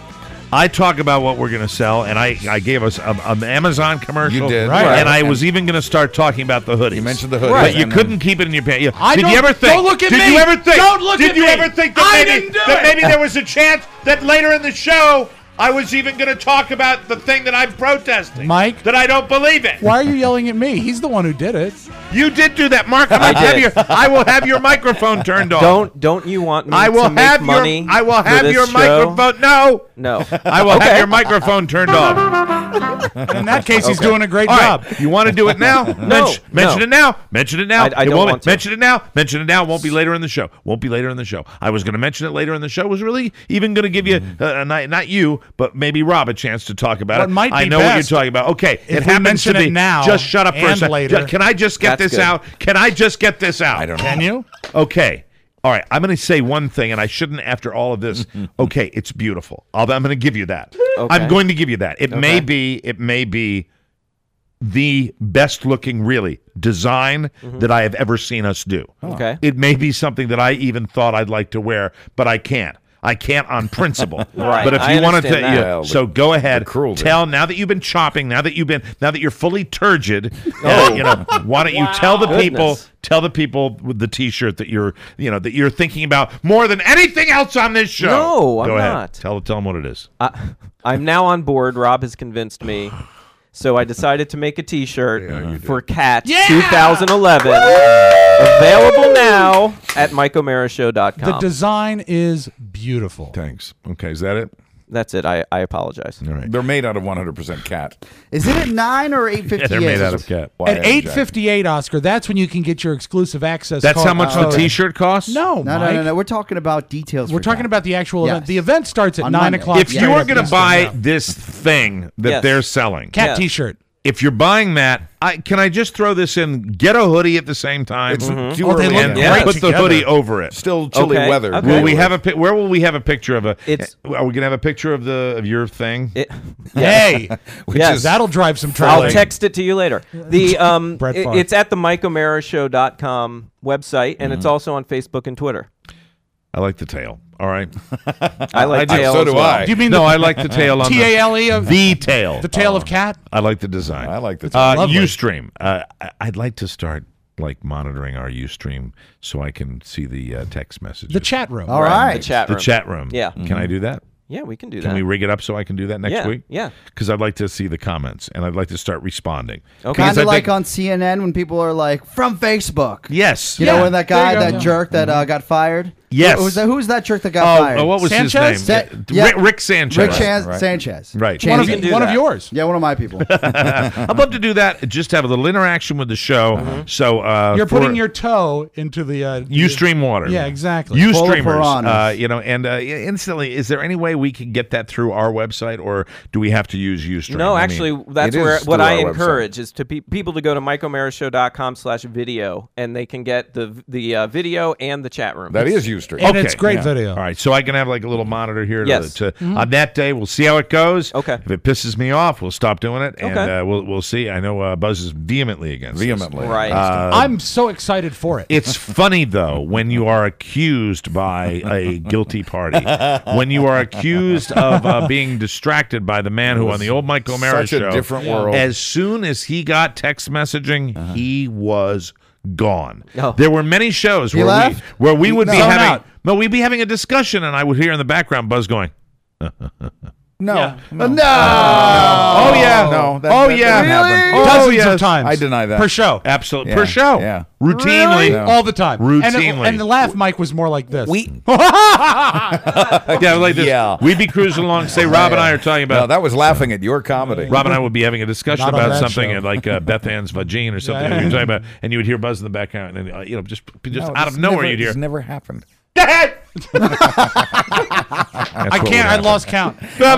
I talk about what we're going to sell, and I, I gave us a- an Amazon commercial. You did. Right. And I was even going to start talking about the hoodies. You mentioned the hoodies. But you and couldn't keep it in your pants. You- I did don't- you ever think? don't look at did me! you ever think? Don't look did at you me! ever think that I maybe didn't do that it! maybe there was a chance that later in the show I was even going to talk about the thing that I'm protesting, Mike? That I don't believe in. Why are you yelling at me? He's the one who did it. You did do that, Mark. I'm I gonna have did. your, I will have your microphone turned off. Don't don't you want me I will to make have money? your. I will for have this your show? microphone. No. No. I will have your microphone turned off. In that case, he's doing a great All job. right, you want to do it now? No, Mention, mention no. it now. Mention it now. I- I It don't won't- want to. Mention it now. Mention it now. Won't be later in the show. Won't be later in the show. I was going to mention it later in the show. Was really even going to give you, Mm-hmm. uh, not, not you, but maybe Rob a chance to talk about What it. might I be know what best you're talking about. Okay, if it we happens to mention be. it now Just shut up for a and second. later. Ju- Can I just get That's this good. out? Can I just get this out? I don't know. Can you? Okay. All right. I'm going to say one thing, and I shouldn't after all of this. Okay, it's beautiful. I'll, I'm going to give you that. Okay. I'm going to give you that. It may Okay. be. It may be the best looking, really, design that I have ever seen us do. Okay. It may be something that I even thought I'd like to wear, but I can't. I can't on principle. Right, But if I you wanted to, understand that. yeah, Well, so go ahead. the cruelty. Tell now that you've been chopping, now that you've been, now that you're fully turgid. uh, you know, why don't you tell the people, Goodness. tell the people with the T-shirt that you're, you know, that you're thinking about more than anything else on this show. No, I'm go ahead. not. Tell tell them what it is. I, I'm now on board. Rob has convinced me. So I decided to make a T-shirt for Cat twenty eleven. Available now at mike o'mara show dot com. The design is beautiful. Thanks. Okay, is that it? That's it. I, I apologize. All right. They're made out of one hundred percent cat. Is it at nine or eight Yeah, fifty-eight? they're made out of cat. Why, At eight Jack? fifty-eight, Oscar, that's when you can get your exclusive access. That's code. how much Oh, the T-shirt costs? No, No, no, Mike. no, no. We're talking about details. We're for talking that. about the actual Yes. event. The event starts at On nine Monday. o'clock. If straight you are up going to Eastern. buy Yeah. this thing that Yes. they're selling, cat Yes. T-shirt, if you're buying that, I, can I just throw this in? Get a hoodie at the same time. It's Mm-hmm. too Oh, they early look in the Yeah. great Put the together. hoodie over it. Still chilly Okay, weather. okay. Will we have a pi- where will we have a picture of a? It's- are we gonna have a picture of the of your thing? It, Hey, Which yes. is that'll drive some I'll traffic. text it to you later. The um, Brett it- Favre. it's at the mike o'mara show dot com website, and it's also on Facebook and Twitter. I like the tail. All right. I like do. tail So as do well. I. Do you mean no, the I like the tail on T A L E the, of the tail. the tail of cat? I like the design. I like the Uh, Lovely. Ustream. Uh, I- I'd like to start like monitoring our Ustream so I can see the uh, text messages. The chat room. All right. The chat The room. chat room. Yeah. Can I do that? Yeah, we can do Can that. we rig it up so I can do that next yeah, week? Yeah. Because I'd like to see the comments and I'd like to start responding. Okay. Because Kind I of like think- on C N N when people are like, from Facebook. Yes. You Yeah, know when that there you guy, go, that yeah. jerk that uh, got fired? Yes. Who was that, who was that jerk that got Oh, fired? oh, what was Sanchez? his name? Sa- Uh, yeah. Rick, Rick Sanchez. Rick Chan- right. Sanchez. Right. Chan- One of, We can do one of that. yours. yeah, one of my people. I'd love to do that. Just have a little interaction with the show. So uh, You're for putting your toe into the uh, Ustream water. Yeah, exactly. Full of Ustreamers. piranhas. Uh, you know, and uh, instantly, is there any way we can get that through our website, or do we have to use Ustream? No, I actually, mean, that's it where is what through I our website. encourage is to pe- people to go to mike o'mara show dot com slash video, and they can get the the uh, video and the chat room. That is Ustream. And it's great Yeah. video. All right, so I can have like a little monitor here. To, Yes. to, On that day, we'll see how it goes. Okay. If it pisses me off, we'll stop doing it, and Okay. uh, we'll we'll see. I know uh, Buzz is vehemently against this. Vehemently. Right. Uh, I'm so excited for it. It's funny, though, when you are accused by a guilty party, when you are accused of uh, being distracted by the man who on the old Mike O'Mara Such a show, different world. as soon as he got text messaging, Uh-huh. he was gone. Oh. There were many shows He where left? we where we would be Zone having out. no, we'd be having a discussion, and I would hear in the background Buzz going, No. Yeah. No. No. "Oh yeah, No. That, oh that yeah, doesn't happen. Oh, Dozens yes. of times. I deny that. Per show. absolutely Yeah, per show, yeah. routinely." Really? All the time. And, Routinely. the, and the laugh mic was more like this. We. Yeah, like this. Yeah. We'd be cruising along. Say, Rob and I are talking No, about. that was laughing at your comedy. Rob and I would be having a discussion Not on about that something, show. and like uh, Beth Ann's vagine or something. Yeah. We were talking about, and you would hear Buzz in the background, and uh, you know, just just No, out this of nowhere, never, you'd hear. This never happened. I can't. I lost count.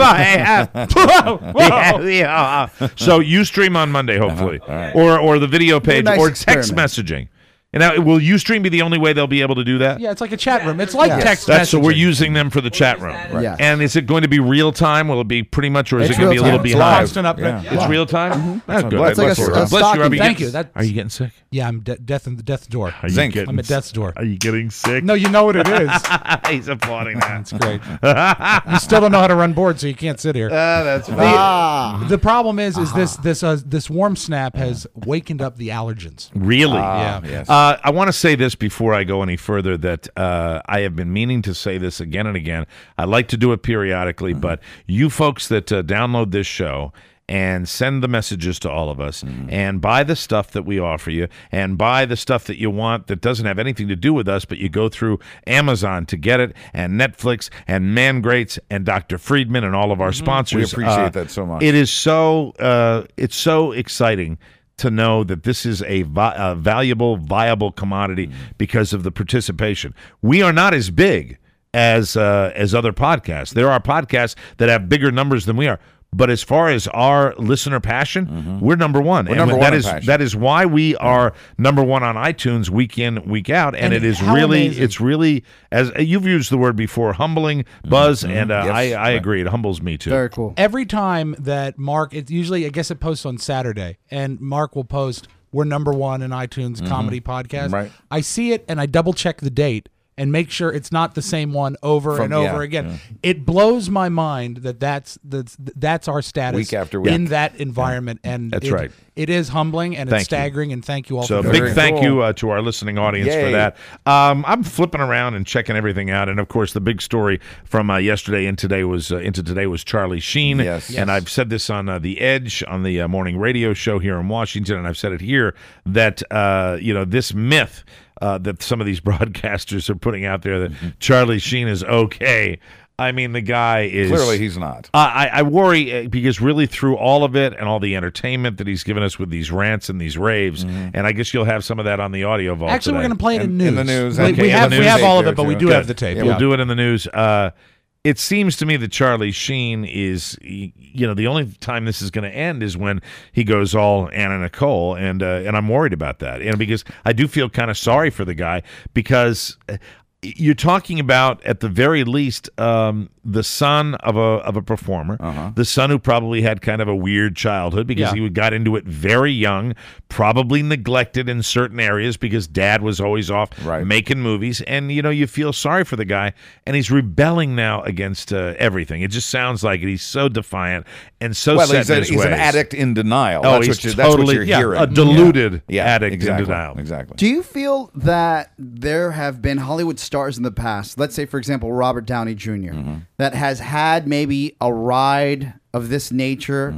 So you stream on Monday, hopefully, Uh-huh. or or the video page, nice or text experiment. messaging. And now, will Ustream be the only way they'll be able to do that? Yeah, it's like a chat room. It's like Yeah. text That's so messaging. we're using them for the chat room. Yes. And is it going to be real time? Will it be pretty much, or is It's it going to be a real little time. It's behind? live. Constant up. Yeah. It's real time. That's good. Well, it's like Bless a- you, a Rob. Bless you, stocking. Rob. Are you Thank getting- you. That- Are you getting sick? Yeah, I'm de- death in the death's door. Are you Zinc. getting I'm at death's door. Are you getting sick? No, you know what it is. He's applauding that. It's great. You still don't know how to run board, so you can't sit here. that's Ah. The problem is, is this this uh, this warm snap has wakened up the allergens. Really? Yeah. Yes. Uh, I want to say this before I go any further, that uh, I have been meaning to say this again and again. I like to do it periodically, Mm-hmm. but you folks that uh, download this show and send the messages to all of us Mm-hmm. and buy the stuff that we offer you and buy the stuff that you want that doesn't have anything to do with us, but you go through Amazon to get it, and Netflix and Man Greats and Doctor Friedman and all of our sponsors. Mm-hmm. We appreciate Uh, that so much. It is so uh, it's so exciting to know that this is a, vi- a valuable, viable commodity because of the participation. We are not as big as uh, as other podcasts. There are podcasts that have bigger numbers than we are. But as far as our listener passion, we're number one. We're and number that one in is passion. that is why we are number one on iTunes week in, week out. And, And it is how really, amazing. it's really, as you've used the word before, humbling, Buzz, and uh, Yes, I, I right. agree. It humbles me too. Very cool. Every time that Mark, it's usually, I guess it posts on Saturday, and Mark will post, we're number one in iTunes comedy podcast. Right. I see it and I double check the date and make sure it's not the same one over From- and over yeah, again. yeah. It blows my mind that that's that's, that's our status Week after week. in that environment, and That's it- right. It is humbling and Thank it's you. staggering, and thank you all So for a doing big Very it. thank cool. you uh, to our listening audience for Yay. that. Um, I'm flipping around and checking everything out, and of course, the big story from uh, yesterday and today was uh, into today was Charlie Sheen. Yes. And Yes. I've said this on uh, the Edge on the uh, morning radio show here in Washington, and I've said it here that uh, you know this myth uh, that some of these broadcasters are putting out there that Charlie Sheen is okay. I mean, the guy is Clearly, he's not. Uh, I, I worry uh, because really through all of it and all the entertainment that he's given us with these rants and these raves, and I guess you'll have some of that on the audio vault. Actually, we're today. going to play it in, In- news. in the news. We, Okay, we in have the we news. have all of Tape it, but we there, do too. have the tape. Yeah, Yeah, we'll do it in the news. Uh, it seems to me that Charlie Sheen is, y- you know, the only time this is going to end is when he goes all Anna Nicole, and uh, and I'm worried about that, and because I do feel kind of sorry for the guy because. uh, You're talking about, at the very least, um, the son of a of a performer, Uh-huh. the son who probably had kind of a weird childhood because Yeah. he got into it very young, probably neglected in certain areas because dad was always off Right. making movies, and you know you feel sorry for the guy, and he's rebelling now against uh, everything. It just sounds like it. He's so defiant and so Well, set he's, in a, his he's an ways. addict in denial. Oh, that's he's what, you, that's what totally you're yeah, hearing. a deluded Yeah, addict exactly, in denial. Exactly. Do you feel that there have been Hollywood stars in the past, let's say, for example, Robert Downey Junior, Mm-hmm. that has had maybe a ride of this nature, Mm-hmm.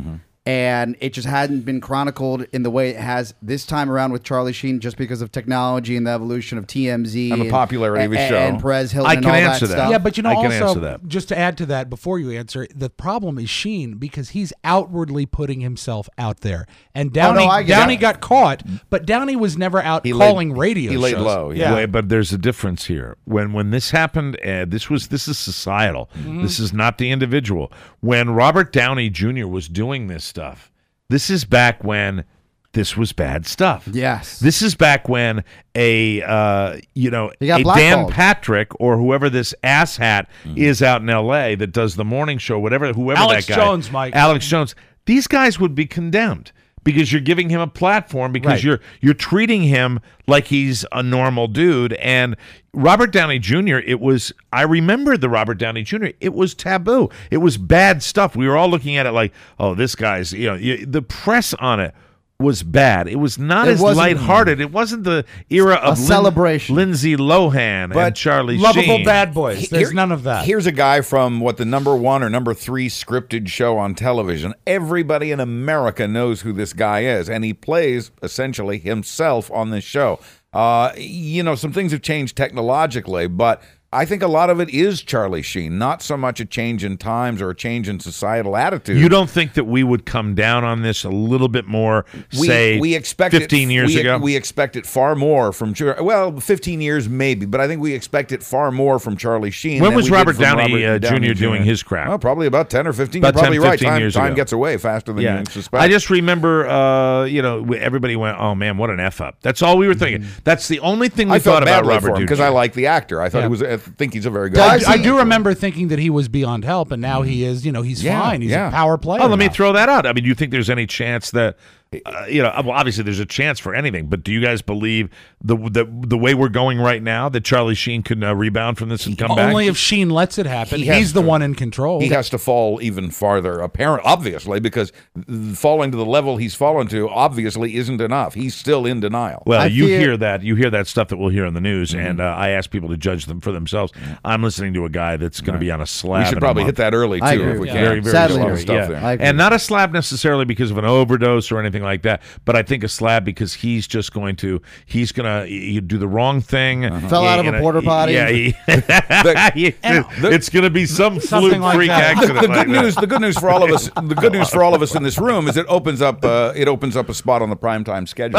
and it just hadn't been chronicled in the way it has this time around with Charlie Sheen, just because of technology and the evolution of T M Z And the popularity of his and, show. and Perez Hilton. I and can all answer that. that. Stuff. Yeah, but you know, I can also answer that. just to add to that before you answer, the problem is Sheen because he's outwardly putting himself out there, and Downey Oh, no, I get Downey it. got caught, but Downey was never out He calling laid- radio. he laid shows. low, yeah. Wait, but there's a difference here. When when this happened, uh, this was this is societal. Mm-hmm. This is not the individual. When Robert Downey Junior was doing this stuff, this is back when this was bad stuff. Yes. This is back when a uh, you know He got a Dan blackballed. Patrick or whoever this asshat is out in L A that does the morning show, whatever whoever Alex that guy, Jones, Mike. Alex Jones. These guys would be condemned because you're giving him a platform because Right. you're you're treating him like he's a normal dude. And Robert Downey Junior, it was I remember the Robert Downey Junior It was taboo. It was bad stuff. We were all looking at it like, oh, this guy's you know you, the press on it was bad. It was not It as wasn't- lighthearted. It wasn't the era of Lin- celebration. Lindsay Lohan But and Charlie Lovable Sheen. bad boys. There's Here- none of that. Here's a guy from what the number one or number three scripted show on television. Everybody in America knows who this guy is, and he plays essentially himself on this show. Uh, you know, some things have changed technologically, but I think a lot of it is Charlie Sheen, not so much a change in times or a change in societal attitude. You don't think that we would come down on this a little bit more, we, say, we expect fifteen it, years we, ago? We expect it far more from Char- well, fifteen years maybe, but I think we expect it far more from Charlie Sheen. When than was we did Robert from Downey, Robert uh, Junior doing his crap? Well, probably about ten or fifteen. About You're probably ten, right. fifteen Time, years time ago. gets away faster than you suspect. I just remember, uh, you know, we- everybody went, "Oh man, what an f up." That's all we were thinking. That's the only thing we I felt thought about badly Robert for him Downey because I like the actor. I thought Yeah. he was. I think he's a very good. I, actor. I do remember thinking that he was beyond help, and now he is. You know, he's Yeah, fine. He's yeah. a power player. Oh, let me now. throw that out. I mean, do you think there's any chance that, uh, you know, well, obviously there's a chance for anything, but do you guys believe the the the way we're going right now that Charlie Sheen can uh, rebound from this and come back? Only if Sheen lets it happen. He has He's the to. one in control. He has to fall even farther, apparent, obviously, because th- falling to the level he's fallen to obviously isn't enough. He's still in denial. Well, I you fear- hear that. You hear that stuff that we'll hear on the news, Mm-hmm. and uh, I ask people to judge them for themselves. I'm listening to a guy that's going to be on a slab. we should in a probably month. hit that early too, I agree if we with can. you. Very, very Sadly, There's a lot slow. of stuff yeah. there. I agree. And not a slab necessarily because of an overdose or anything like that, but I think a slab because he's just going to he's going to he, do the wrong thing. Uh-huh. Fell out of You a know, porta potty. Yeah, he, he- And- it's going to be some Something fluke like freak that. accident. The like good that. news, the good news for all of us, the good news for all of us in this room is it opens up, uh, it opens up a spot on the primetime schedule.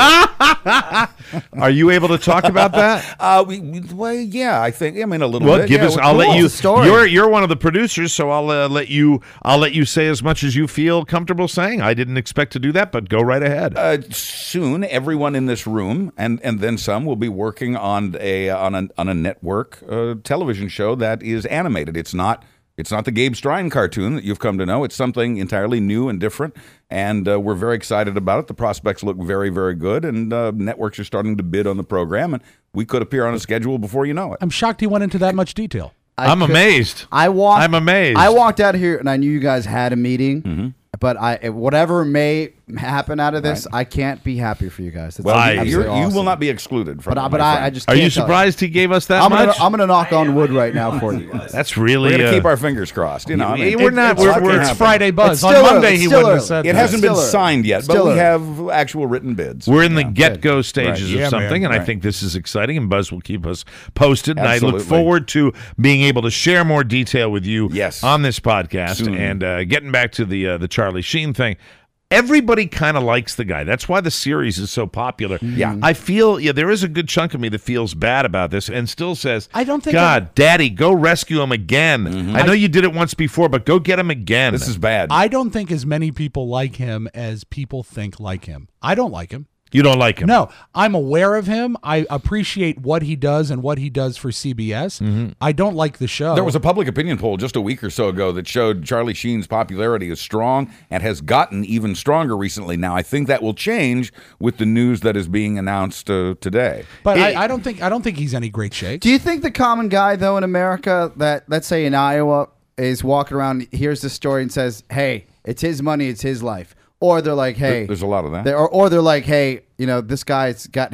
Are you able to talk about that? Uh, we, we, well, yeah, I think. I mean, a little Well, bit. give yeah, us. well, I'll let cool. you. It's a story. You're you're one of the producers, so I'll uh, let you. I'll let you say as much as you feel comfortable saying. I didn't expect to do that, but go right ahead. Uh, soon, everyone in this room and, and then some will be working on a on a on a network uh, television show that is animated. It's not it's not the Gabe Strine cartoon that you've come to know. It's something entirely new and different, and uh, we're very excited about it. The prospects look very very good, and uh, networks are starting to bid on the program, and we could appear on a schedule before you know it. I'm shocked he went into that much detail. I I'm could- amazed. I walked. I'm amazed. I walked out here and I knew you guys had a meeting, Mm-hmm. but I whatever may happen out of this, I can't be happy for you guys. It's Well, I- you- absolutely you're, you will awesome. not be excluded from But, I- it, but my I, friend. I just Are can't you tell surprised he gave us that I'm much? gonna, I'm gonna knock on wood right now for you guys. That's We're really. going to uh, keep our fingers crossed. You know, I mean, we're not. it's We're, not we're, gonna It's happen. Friday Buzz. It's On still Monday, early. he It's still wouldn't have early. said It that. hasn't been Still early. signed yet, but Still we early. have actual written bids. We're in the Yeah. get-go stages Right. of Yeah, something, man. and I Right. think this is exciting, and Buzz will keep us posted. And I Absolutely. look forward to being able to share more detail with you Yes. on this podcast. Soon. And uh, getting back to the uh, the Charlie Sheen thing, everybody kind of likes the guy. That's why the series is so popular. Yeah. I feel, yeah, there is a good chunk of me that feels bad about this and still says, I don't think God, Daddy, go rescue him again. I know you did it once before, but go get him again. This is bad. I don't think as many people like him as people think like him. I don't like him. You don't like him. No, I'm aware of him. I appreciate what he does and what he does for C B S. I don't like the show. There was a public opinion poll just a week or so ago that showed Charlie Sheen's popularity is strong and has gotten even stronger recently. Now, I think that will change with the news that is being announced uh, today. but It- I, I don't think I don't think he's any great shape. Do you think the common guy though in America that let's say in Iowa is walking around, hears this story and says, "Hey, it's his money, it's his life," or they're like, "Hey," There's a lot of that. They, or, or they're like, "Hey, you know, this guy's got his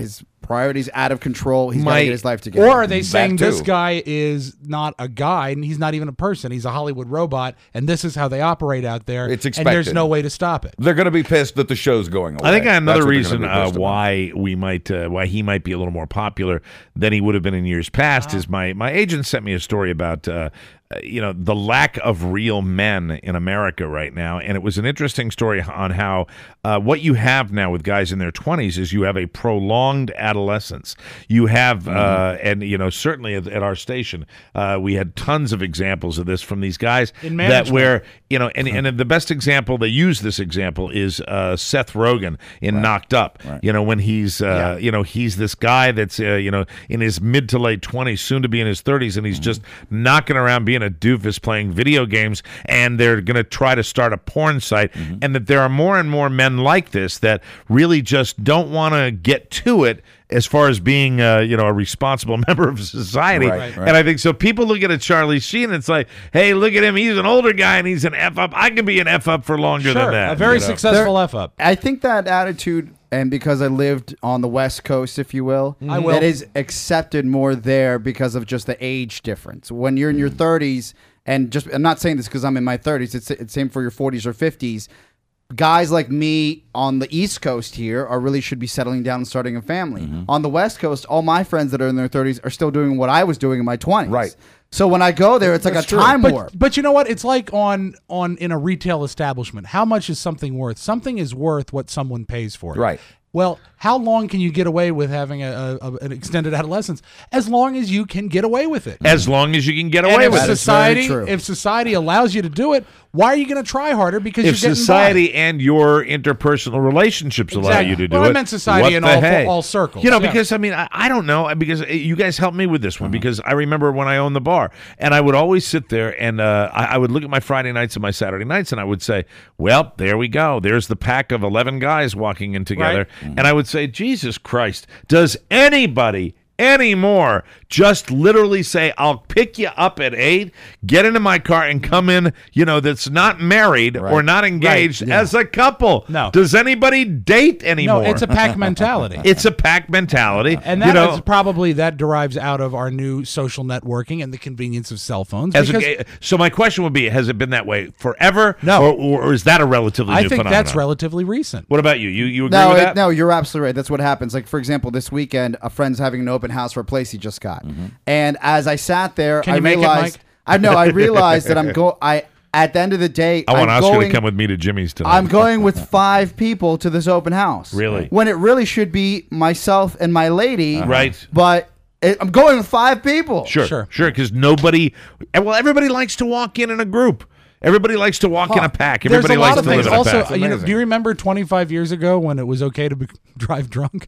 priorities out of control. He's got My- to get his life together. Or are they saying too. this guy is not a guy and he's not even a person? He's a Hollywood robot, and this is how they operate out there. It's and there's expected. no way to stop it. They're going to be pissed that the show's going away. I think That's another what they're reason gonna be uh, pissed about. why we might uh, why he might be a little more popular than he would have been in years past is my my agent sent me a story about uh, uh, you know the lack of real men in America right now, and it was an interesting story on how uh, what you have now with guys in their twenties is you have a prolonged adolescence. You have uh, and you know certainly at, at our station uh, we had tons of examples of this from these guys In that management. where you know and and the best example they use this example is uh, Seth Rogen in Knocked Up. You know when he's uh, you know he's this guy that's uh, you know in his mid to late twenties, soon to be in his thirties, and he's just knocking around being a doofus playing video games, and they're going to try to start a porn site, and that there are more and more men like this that really just don't want to get to it as far as being, uh, you know, a responsible member of society. Right, right. And I think so people look at a Charlie Sheen and it's like, hey, look at him. He's an older guy and he's an F up. I can be an F up for longer Sure, than that. a very you know? successful F up. I think that attitude, and because I lived on the West Coast, if you will, I will. that is accepted more there because of just the age difference. When you're in your thirties, and just I'm not saying this because I'm in my thirties. It's it's same for your forties or fifties. Guys like me on the East Coast here are really should be settling down and starting a family. Mm-hmm. On the West Coast, all my friends that are in their thirties are still doing what I was doing in my twenties. Right. So when I go there, it's like That's a true. time But, warp. but you know what? It's like on on in a retail establishment. How much is something worth? Something is worth what someone pays for it. Right. Well, how long can you get away with having a, a, an extended adolescence? As long as you can get away with it. As long as you can get And away if with it. That is society, very true. if society allows you to do it, why are you going to try harder? Because If you're getting society by. and your interpersonal relationships allow Exactly. you to do Well, it, I meant society what in the all- hey? all circles. You know, Yeah. because I mean, I, I don't know, because uh, you guys helped me with this Uh-huh. one. Because I remember when I owned the bar, and I would always sit there and uh, I, I would look at my Friday nights and my Saturday nights, and I would say, "Well, there we go. There's the pack of eleven guys walking in together," Right. and I would say, "Jesus Christ, does anybody?" anymore just literally say, I'll pick you up at eight, get into my car and come in, you know, that's not married or not engaged Right, yeah. as a couple. No. Does anybody date anymore? No, it's a pack mentality. It's a pack mentality. And you that know, is probably that derives out of our new social networking and the convenience of cell phones. as a, because ga- so my question would be, has it been that way forever? No. Or, or is that a relatively I new think phenomenon? that's relatively recent. What about you? You you agree No, with it- that? no, you're absolutely right. That's what happens. Like, for example, this weekend, a friend's having an open house for a place he just got, and as I sat there, Can I you make it, realized, Mike? I know, I realized that I'm go. I at the end of the day, I want I'm Oscar going, to come with me to Jimmy's tonight. I'm going with five people to this open house. Really? When it really should be myself and my lady. Right. But it, I'm going with five people. Sure, Sure. sure, because nobody, and well, everybody likes to walk in in a group. Everybody likes to walk in Huh. a pack. There's Everybody a lot likes of to things. live in a Also, pack. you know, do you remember twenty-five years ago when it was okay to be, drive drunk?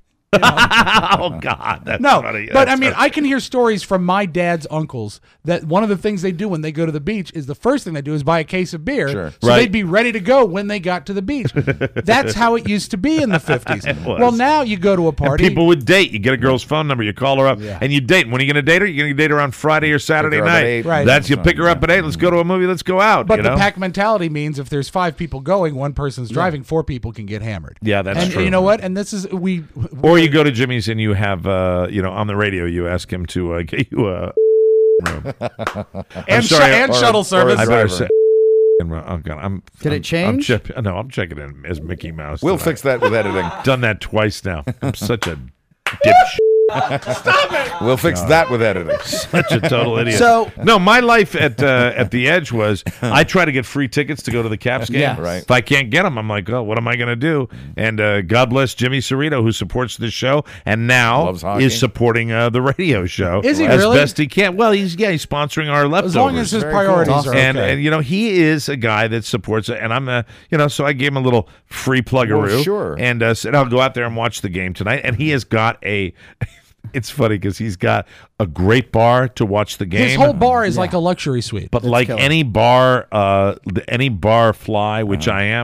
oh God, that's No, funny. but That's I mean, funny. I can hear stories from my dad's uncles that one of the things they do when they go to the beach is the first thing they do is buy a case of beer, Sure. so Right. they'd be ready to go when they got to the beach. That's how it used to be in the fifties. was. Well, now you go to a And party. people would date. You get a girl's phone number, you call her up, Yeah. and you date. When are you going to date her? You're going to date her on Friday or Saturday her up at night. eight. Right. That's you pick her up at eight. Let's go to a movie. Let's go out. but you the know? pack mentality means if there's five people going, one person's driving, four people can get hammered. Yeah, that's and true. you know what? And this is we. Or you go to Jimmy's and you have, uh, you know, on the radio, you ask him to uh, get you a room. I'm and, sh- sorry, and or- shuttle or service. I better driver. say. Oh God, I'm. Did I'm, it change? I'm check- no, I'm checking in as Mickey Mouse. We'll tonight. fix that with editing. Done that twice now. I'm such a dipshit. We'll fix that with editing. Such a total idiot. So- no, my life at uh, at the Edge was I try to get free tickets to go to the Caps game. Yes. Right. If I can't get them, I'm like, oh, what am I going to do? And uh, God bless Jimmy Cerrito, who supports this show and now Loves hockey. is supporting uh, the radio show Is he as really? best he can. Well, he's yeah, he's sponsoring our leftovers. As long as his Very priorities cool. are and, okay. and you know he is a guy that supports it, and I'm a you know so I gave him a little free pluggeroo, Well, sure. and uh, said I'll go out there and watch the game tonight. And he has got a, it's funny because he's got a great bar to watch the game. His whole bar is like a luxury suite. but like killer. any bar, uh, the- any bar fly, which Uh-huh. I am.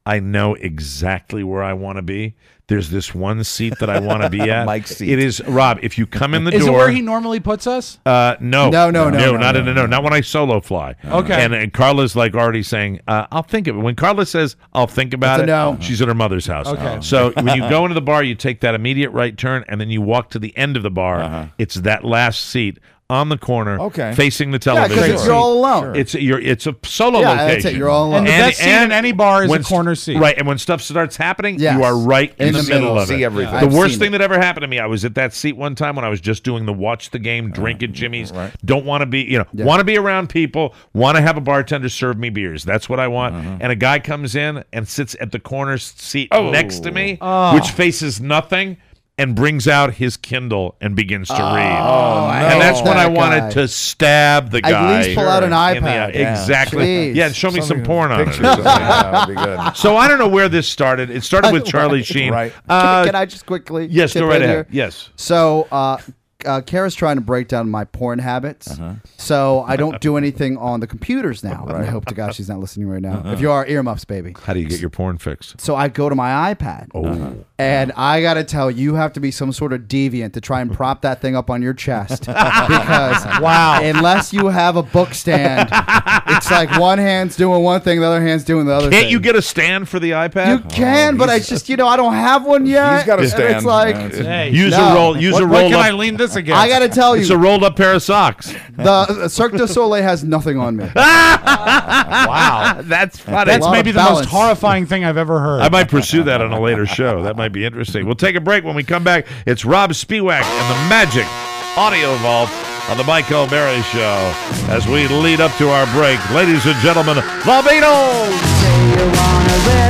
I know exactly where I want to be. There's this one seat that I want to be at. Mike's seat. It is, Rob, if you come in the Is door. it where he normally puts us? Uh, no. No, no, no, no, not no, in, no, not when I solo fly. Okay. And, and Carla's like already saying, uh, I'll think of it. When Carla says, I'll think about That's it, a no. she's at her mother's house. Okay. So when you go into the bar, you take that immediate right turn, and then you walk to the end of the bar. Uh-huh. It's that last seat on the corner, Okay. facing the Yeah, television. because you're all alone. It's you're, it's a solo Yeah, location. that's it. You're all alone. And the best seat in any bar is a when corner st- seat. Right, and when stuff starts happening, Yes. you are right in, In the, the middle, middle. of See it. everything. Yeah, The I've worst seen thing it. that ever happened to me, I was at that seat one time when I was just doing the watch the game, drink at Jimmy's. right. Don't want to be, you know, Yeah. want to be around people, want to have a bartender serve me beers. That's what I want. And a guy comes in and sits at the corner seat next to me, which faces nothing. And brings out his Kindle and begins to read. Oh, and that's when I that wanted guy. to stab the At guy. least pull out an in the eye. iPad. Yeah. Exactly. Jeez. Yeah, and show me some Something- porn on it. pictures. Yeah, that would be good. So I don't know where this started. It started with Charlie Sheen. Right. Uh, Can I just quickly? yes, chip go right in ahead. here? Yes. So, uh, uh, Kara's trying to break down my porn habits. Uh-huh. So I don't do anything on the computers now. And I hope to God she's not listening right now. Uh-huh. If you are, earmuffs, baby. How do you get your porn fixed? So I go to my iPad. Oh. And I got to tell you, you have to be some sort of deviant to try and prop that thing up on your chest. Because, wow, unless you have a book stand, it's like one hand's doing one thing, the other hand's doing the other Can't thing. you get a stand for the iPad? You can, but I just, you know, I don't have one yet. He's got a And stand. It's like, Yeah, it's- Hey, Use No. a roll. Use what, a what roll can up. I lean this against? I got to tell It's you, a rolled up pair of socks. the uh, Cirque du Soleil has nothing on me. Wow, that's funny. That's lot maybe of the balance. most horrifying thing I've ever heard. I might pursue that on a later show. That might be interesting. We'll take a break. When we come back, it's Rob Spiewak and the Magic Audio Vault on the Mike O'Mara Show as we lead up to our break. Ladies and gentlemen, the Beatles!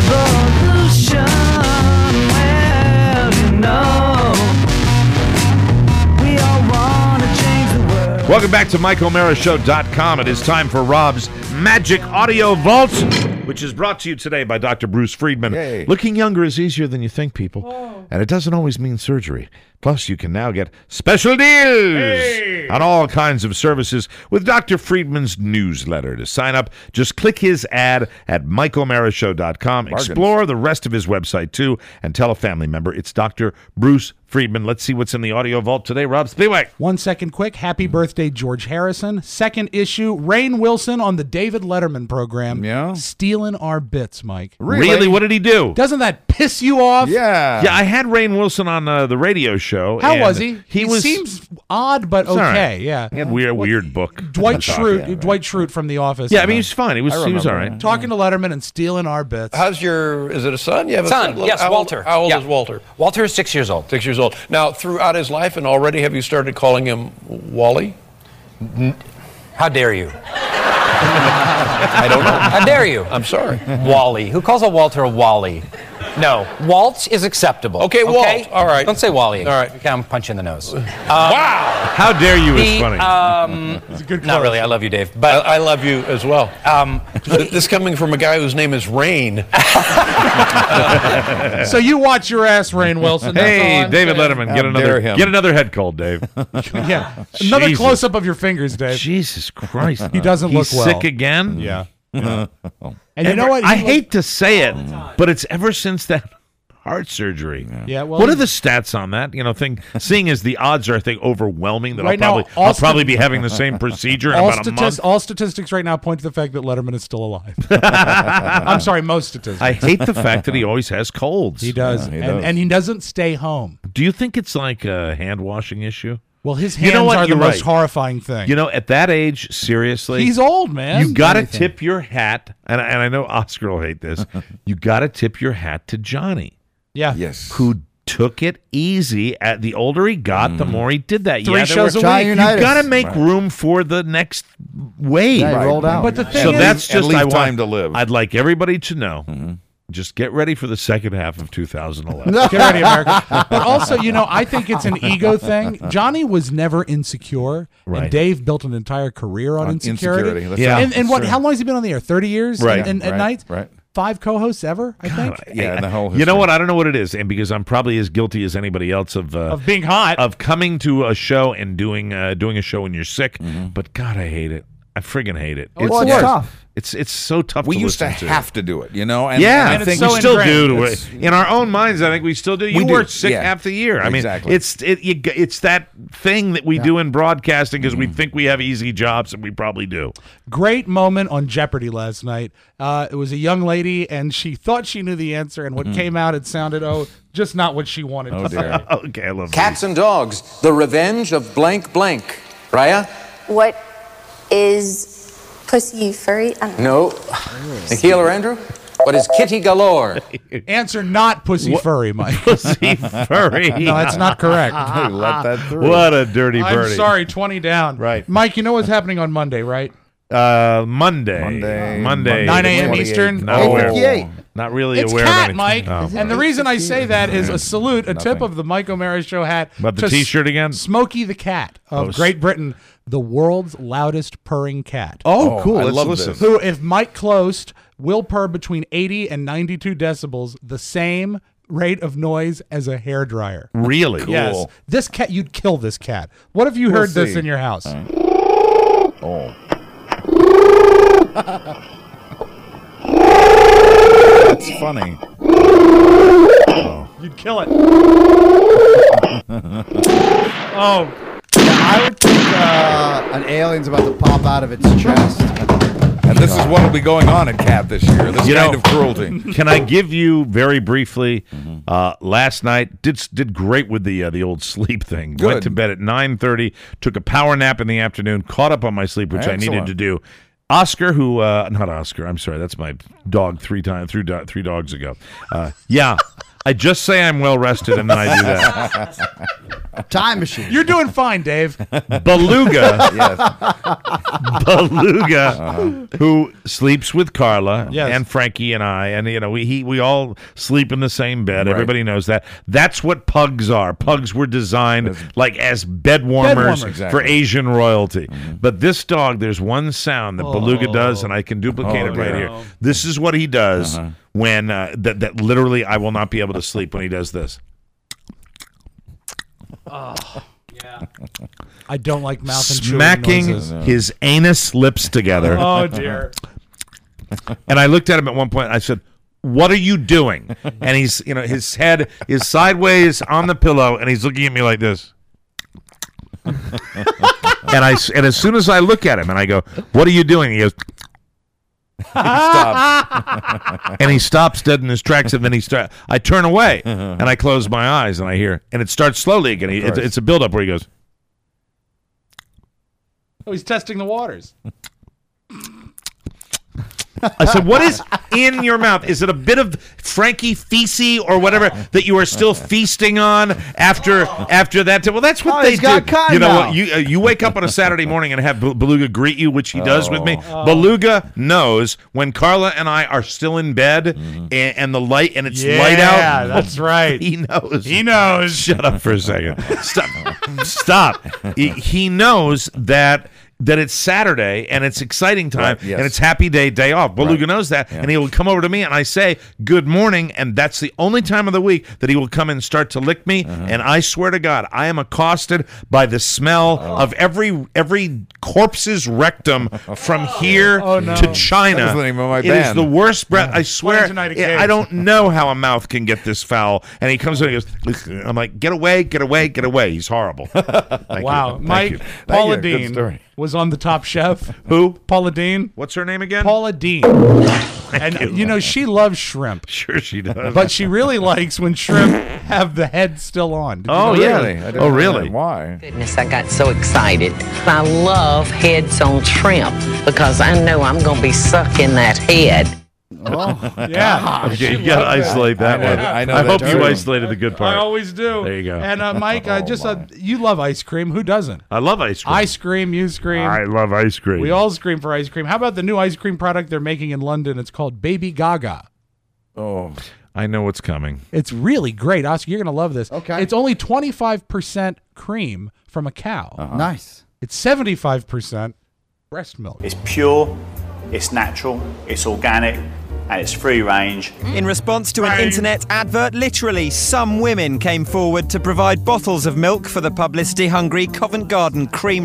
Welcome back to Mike O'Mara Show dot com. It is time for Rob's Magic Audio Vault, which is brought to you today by Doctor Bruce Friedman. Yay. Looking younger is easier than you think, people. And it doesn't always mean surgery. Plus, you can now get special deals on all kinds of services with Doctor Friedman's newsletter. To sign up, just click his ad at Mike O'Mara Show dot com. Explore the rest of his website, too, and tell a family member it's Doctor Bruce Friedman. Let's see what's in the audio vault today. Rob Spiewak. One second quick. Happy birthday, George Harrison. Second issue, Rainn Wilson on the David Letterman program. Yeah. Stealing our bits, Mike. Really? What did he do? Doesn't that piss you off? Yeah. Yeah, I had Rainn Wilson on uh, the radio show. How and was he? He, was seems odd, but it's all okay. right. Yeah. He had weird, weird book. Dwight Talk, Schrute, yeah, right. Dwight Schrute from The Office. Yeah, I mean, he's fine. He was, I he was all remember right. talking to Letterman and stealing our bits. How's your, is it a son? You have a Son, son? yes, how Walter. Old, how old Yeah. is Walter? Walter is six years old. Six years old. Now, throughout his life and already, have you started calling him Wally? How dare you? I don't know. How dare you? I'm sorry. Wally. Who calls a Walter a Wally? No. Walt is acceptable. Okay, Walt. All right. Don't say Wally. All right. Okay, I'm punch you in the nose. Um, Wow. How dare you is the, funny. Um, It's a good not quote. really. I love you, Dave. I, But I love you as well. um, Th- this coming from a guy whose name is Rain. So you watch your ass, Rainn Wilson. That's all Hey, I'm David saying. Letterman, How get dare another him. get another head cold, Dave. Yeah. Another Jesus. close up of your fingers, Dave. Jesus Christ. He doesn't He's look well. sick again? Yeah. And you know Ever- what? I He hate to say it, but it's ever since that heart surgery. Yeah, well, what are he's- the stats on that? You know, thing seeing as the odds are, I think, overwhelming that Right I'll now, probably all I'll probably sta- be having the same procedure in all, about a month. statis- all statistics right now point to the fact that Letterman is still alive. I'm sorry, most statistics. I hate the fact that he always has colds. he does. Yeah, he and, does. and he doesn't stay home. Do you think it's like a hand washing issue? Well, his You hands know what? are the You're most right. horrifying thing. You know, at that age, seriously, He's old, man. you got to Anything. tip your hat, and, and I know Oscar will hate this. You got to tip your hat to Johnny, yeah. Yes. who took it easy. At the older he got, the more he did that. Three yeah, there shows were- a Giant week. United. You got to make room for the next wave. Yeah, he rolled out. But the thing So is, that's And just leave I want, time to live. I'd like everybody to know. Just get ready for the second half of two thousand eleven. get ready, America. But also, you know, I think it's an ego thing. Johnny was never insecure, Right. and Dave built an entire career on, On insecurity. insecurity. That's Yeah. right. And, and That's what? true. How long has he been on the air? Thirty years. Right. And, and at Right, night, right. five co-hosts ever. I think Yeah, the whole You know history. what? I don't know what it is, and because I'm probably as guilty as anybody else of uh, of being hot. of coming to a show and doing uh, doing a show when you're sick. But God, I hate it. I friggin' hate it. Oh, it's the worst. tough. It's it's so tough. We to used to listen have to do it, you know. And, yeah, and I think we so still ingrained. do. It's- In our own minds, I think we still do. You We do, were sick yeah. half the year. I mean, Exactly. it's it, you, g- it's that thing that we do in broadcasting because we think we have easy jobs, and we probably do. Great moment on Jeopardy last night. Uh, it was a young lady, and she thought she knew the answer, and what Mhm. came out, it sounded, oh, just not what she wanted Oh, to say. Okay, I love Cats and Dogs, The Revenge of Blank Blank. Raya? What is pussy furry? I don't know. No. Nikhil or Andrew? What is Kitty Galore? Answer not pussy What- furry, Mike. Pussy furry. No, that's not correct. Let that through. What a dirty I'm birdie. sorry, twenty down. Right. Mike, you know what's happening on Monday, right? Uh, Monday. Monday. Monday. nine a.m. Eastern. Not eight aware. fifty-eight. Not really It's aware cat, of Mike. anything. Oh. And the reason I say that is a salute, a tip Nothing. of the Mike O'Mara Show hat. About the to T-shirt again? Smokey the Cat of Oh, Great Britain, the world's loudest purring cat. Oh, cool. I Let's love listen. this. Who, if Mike Closed, will purr between eighty and ninety-two decibels, the same rate of noise as a hairdryer. Really? Yes. This cat, you'd kill this cat. What if you We'll heard this see. in your house? Oh. That's funny. You'd kill it. Oh, I would think uh, an alien's about to pop out of its chest. And this is what will be going on at Cat this year. This You kind know, of cruelty. Can I give you very briefly? Uh, last night did did great with the uh, the old sleep thing. Good. Went to bed at nine thirty. Took a power nap in the afternoon. Caught up on my sleep, which I needed Excellent. to do. Oscar, who uh, not Oscar. I'm sorry, that's my dog. Three times, three do- three dogs ago. Uh, yeah, I just say I'm well rested, and then I do that. Time machine. you're doing fine, Dave. Beluga. Yes. Beluga, who sleeps with Carla Yes. and Frankie and I, and you know we he, we all sleep in the same bed. Right. Everybody knows that. That's what pugs are. Pugs were designed like as bed warmers, Bed warmers. for Exactly. Asian royalty. But this dog, there's one sound that Beluga Oh. does, and I can duplicate Oh, it right dear. here. This is what he does Uh-huh. when uh, that that literally I will not be able to sleep when he does this. I don't like mouth and chewing Smacking noises. his anus lips together. Oh dear. And I looked at him at one point. I said, "What are you doing?" And he's, you know, his head is sideways on the pillow, and he's looking at me like this. and I s- and as soon as I look at him, and I go, "What are you doing?" He goes, Stop. and he stops dead in his tracks, and then he start. I turn away, and I close my eyes, and I hear, and it starts slowly again. He, it's, it's a buildup where he goes, Oh, he's testing the waters. I said, "What is in your mouth? Is it a bit of Frankie feces or whatever that you are still feasting on after after that?" Well, that's what Oh, they he's do. got kind You know now. what? You uh, you wake up on a Saturday morning and have Bel- Beluga greet you, which he does with me. Oh. Beluga knows when Carla and I are still in bed and, and the light and it's Yeah, light out. that's right. He knows. He knows. Shut up for a second. Stop. Stop. He, he knows that. That it's Saturday and it's exciting time Right, yes. and it's happy day, day off. Beluga Right. knows that, Yeah. and he will come over to me and I say good morning, and that's the only time of the week that he will come and start to lick me. Uh-huh. And I swear to God, I am accosted by the smell Oh. of every every corpse's rectum from here Oh, no. to China. That was the name of my It is band. the worst breath. I swear, tonight at I Caves. don't know how a mouth can get this foul. And he comes in and he goes, I'm like, get away, get away, get away. He's horrible. Thank Wow. you. Thank Mike, you. Paula Thank you. Good Dean story. was on the Top Chef. Who? Paula Dean. What's her name again? Paula Dean. And, you know, she loves shrimp. Sure she does. But she really likes when shrimp have the head still on. Did you Oh, know yeah. that? Really? I didn't Oh, know really? that. Why? Goodness, I got so excited. I love heads on shrimp because I know I'm going to be sucking that head. Oh, Yeah. Okay, you got to isolate that I know one. that- I know I that hope you too. isolated the good part. I always do. There you go. And uh, Mike, uh, Oh, just uh, my. you love ice cream. Who doesn't? I love ice cream. I scream, you scream. I love ice cream. We all scream for ice cream. How about the new ice cream product they're making in London? It's called Baby Gaga. Oh, I know what's coming. It's really great. Oscar, you're going to love this. Okay. It's only twenty-five percent cream from a cow. Uh-huh. nice. It's seventy-five percent breast milk. It's pure, it's natural, it's organic, and it's free range. In response to an internet advert, literally some women came forward to provide bottles of milk for the publicity-hungry Covent Garden Creamery.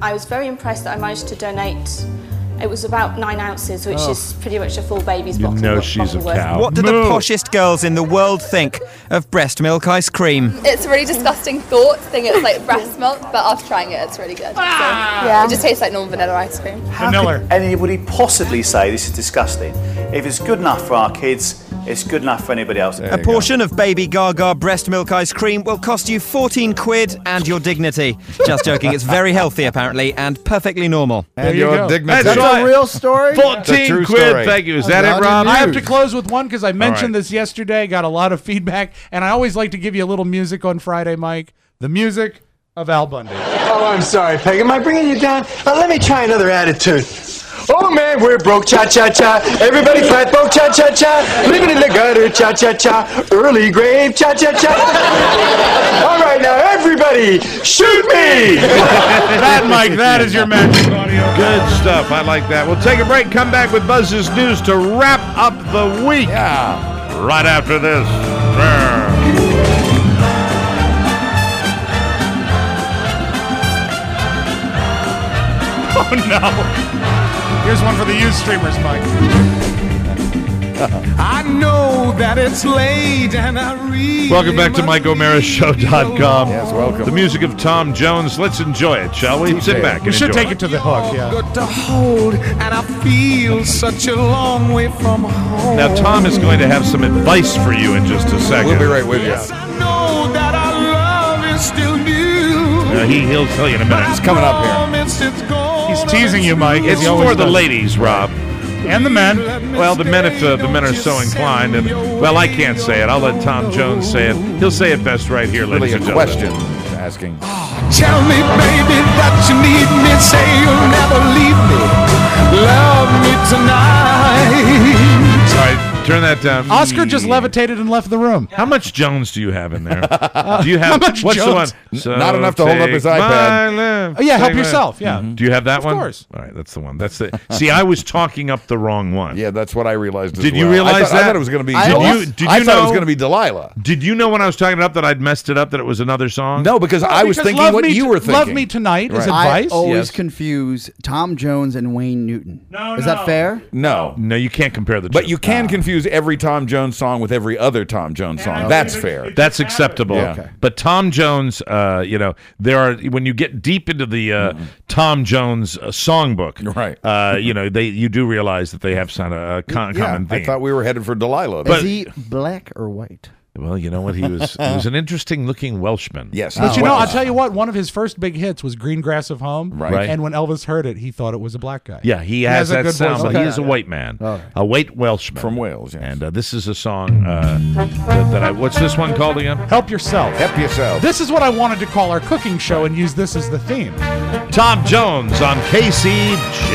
I was very impressed that I managed to donate. It was about nine ounces, which Oh. is pretty much a full baby's You bottle. know she's a bottle worth. cow. What do the poshest girls in the world think of breast milk ice cream? It's a really disgusting thought to think it's like breast milk, but after trying it, it's really good. So, yeah. It just tastes like normal vanilla ice cream. How could anybody possibly say this is disgusting? If it's good enough for our kids, it's good enough for anybody else. A portion of Baby Gaga breast milk ice cream will cost you fourteen quid and your dignity. Just joking, it's very healthy apparently and perfectly normal. And your dignity. That's a real story? fourteen quid, thank you. Is that it, Rob? I have to close with one because I mentioned right. this yesterday, got a lot of feedback, and I always like to give you a little music on Friday, Mike. The music of Al Bundy. Oh, I'm sorry, Peg. Am I bringing you down? Uh, let me try another attitude. Oh man, we're broke, cha cha cha. Everybody flat broke, cha cha cha. Living in the gutter, cha cha cha. Early grave, cha cha cha. All right, now everybody, shoot me! That, Mike, that is your magic audio. Good stuff. I like that. We'll take a break, come back with Buzz's news to wrap up the week. Yeah. Right after this. Oh, no. Here's one for the youth streamers, Mike. I know that it's late and I read. Welcome back to Mike O'Mara Show dot com. Yes, welcome. The music of Tom Jones. Let's enjoy it, shall we? Sit back and We should enjoy. take it to the hook, yeah. Good to hold, and I feel such a long way from home. Now, Tom is going to have some advice for you in just a second. We'll be right with you. Yes, I know that our love is still new. Uh, he, he'll tell you in a minute. It's coming up here. He's teasing you, Mike. as It's he always for the does. ladies, Rob. And the men. Well, the men, if uh, the men are so inclined, and well, I can't say it. I'll let Tom Jones say it. He'll say it best right here, Really ladies a and gentlemen. question asking. Tell me, baby, that you need me. Say you'll never leave me. Love me tonight. All right, turn that down. Oscar just levitated and left the room. How much Jones do you have in there? Do you have How much what's Jones? the one? Not enough to hold up his take iPad. my left, Oh, yeah, help take my- yourself, yeah. Do you have that Of one? course. All right, that's the one. That's the. See, I was talking up the wrong one. Yeah, that's what I realized. As Did you well. realize I thought, that? I thought it was going to be. Did Did you- did I you thought it was know- going to be Delilah. Did you know when I was talking it up that I'd messed it up that it was another song? No, because I was Because thinking Love what Me you T- were thinking. Love Me Tonight is Right. I advice. always Yes. confuse Tom Jones and Wayne Newton. No, Is no. that fair? No. No, you can't compare the two. But you can confuse every Tom Jones song with every other Tom Jones song. That's fair. That's acceptable. Yeah. Okay. But Tom Jones, uh, you know, there are when you get deep into the uh, Tom Jones uh, songbook, Right. Uh, you know, they you do realize that they have some uh, con- Yeah, common theme. I thought we were headed for Delilah. Is he black or white? Well, you know what? He was he was an interesting looking Welshman. Yes. But Oh, you know, well. I'll tell you what, one of his first big hits was Green Grass of Home. Right. Right. And when Elvis heard it, he thought it was a black guy. Yeah, he, He has, has a that good sound, voice. but he Okay. is a white man, All right. a white Welshman From Wales, yes. And uh, this is a song uh, that, that I. What's this one called again? Help Yourself. Help yourself. This is what I wanted to call our cooking show and use this as the theme. Tom Jones on K C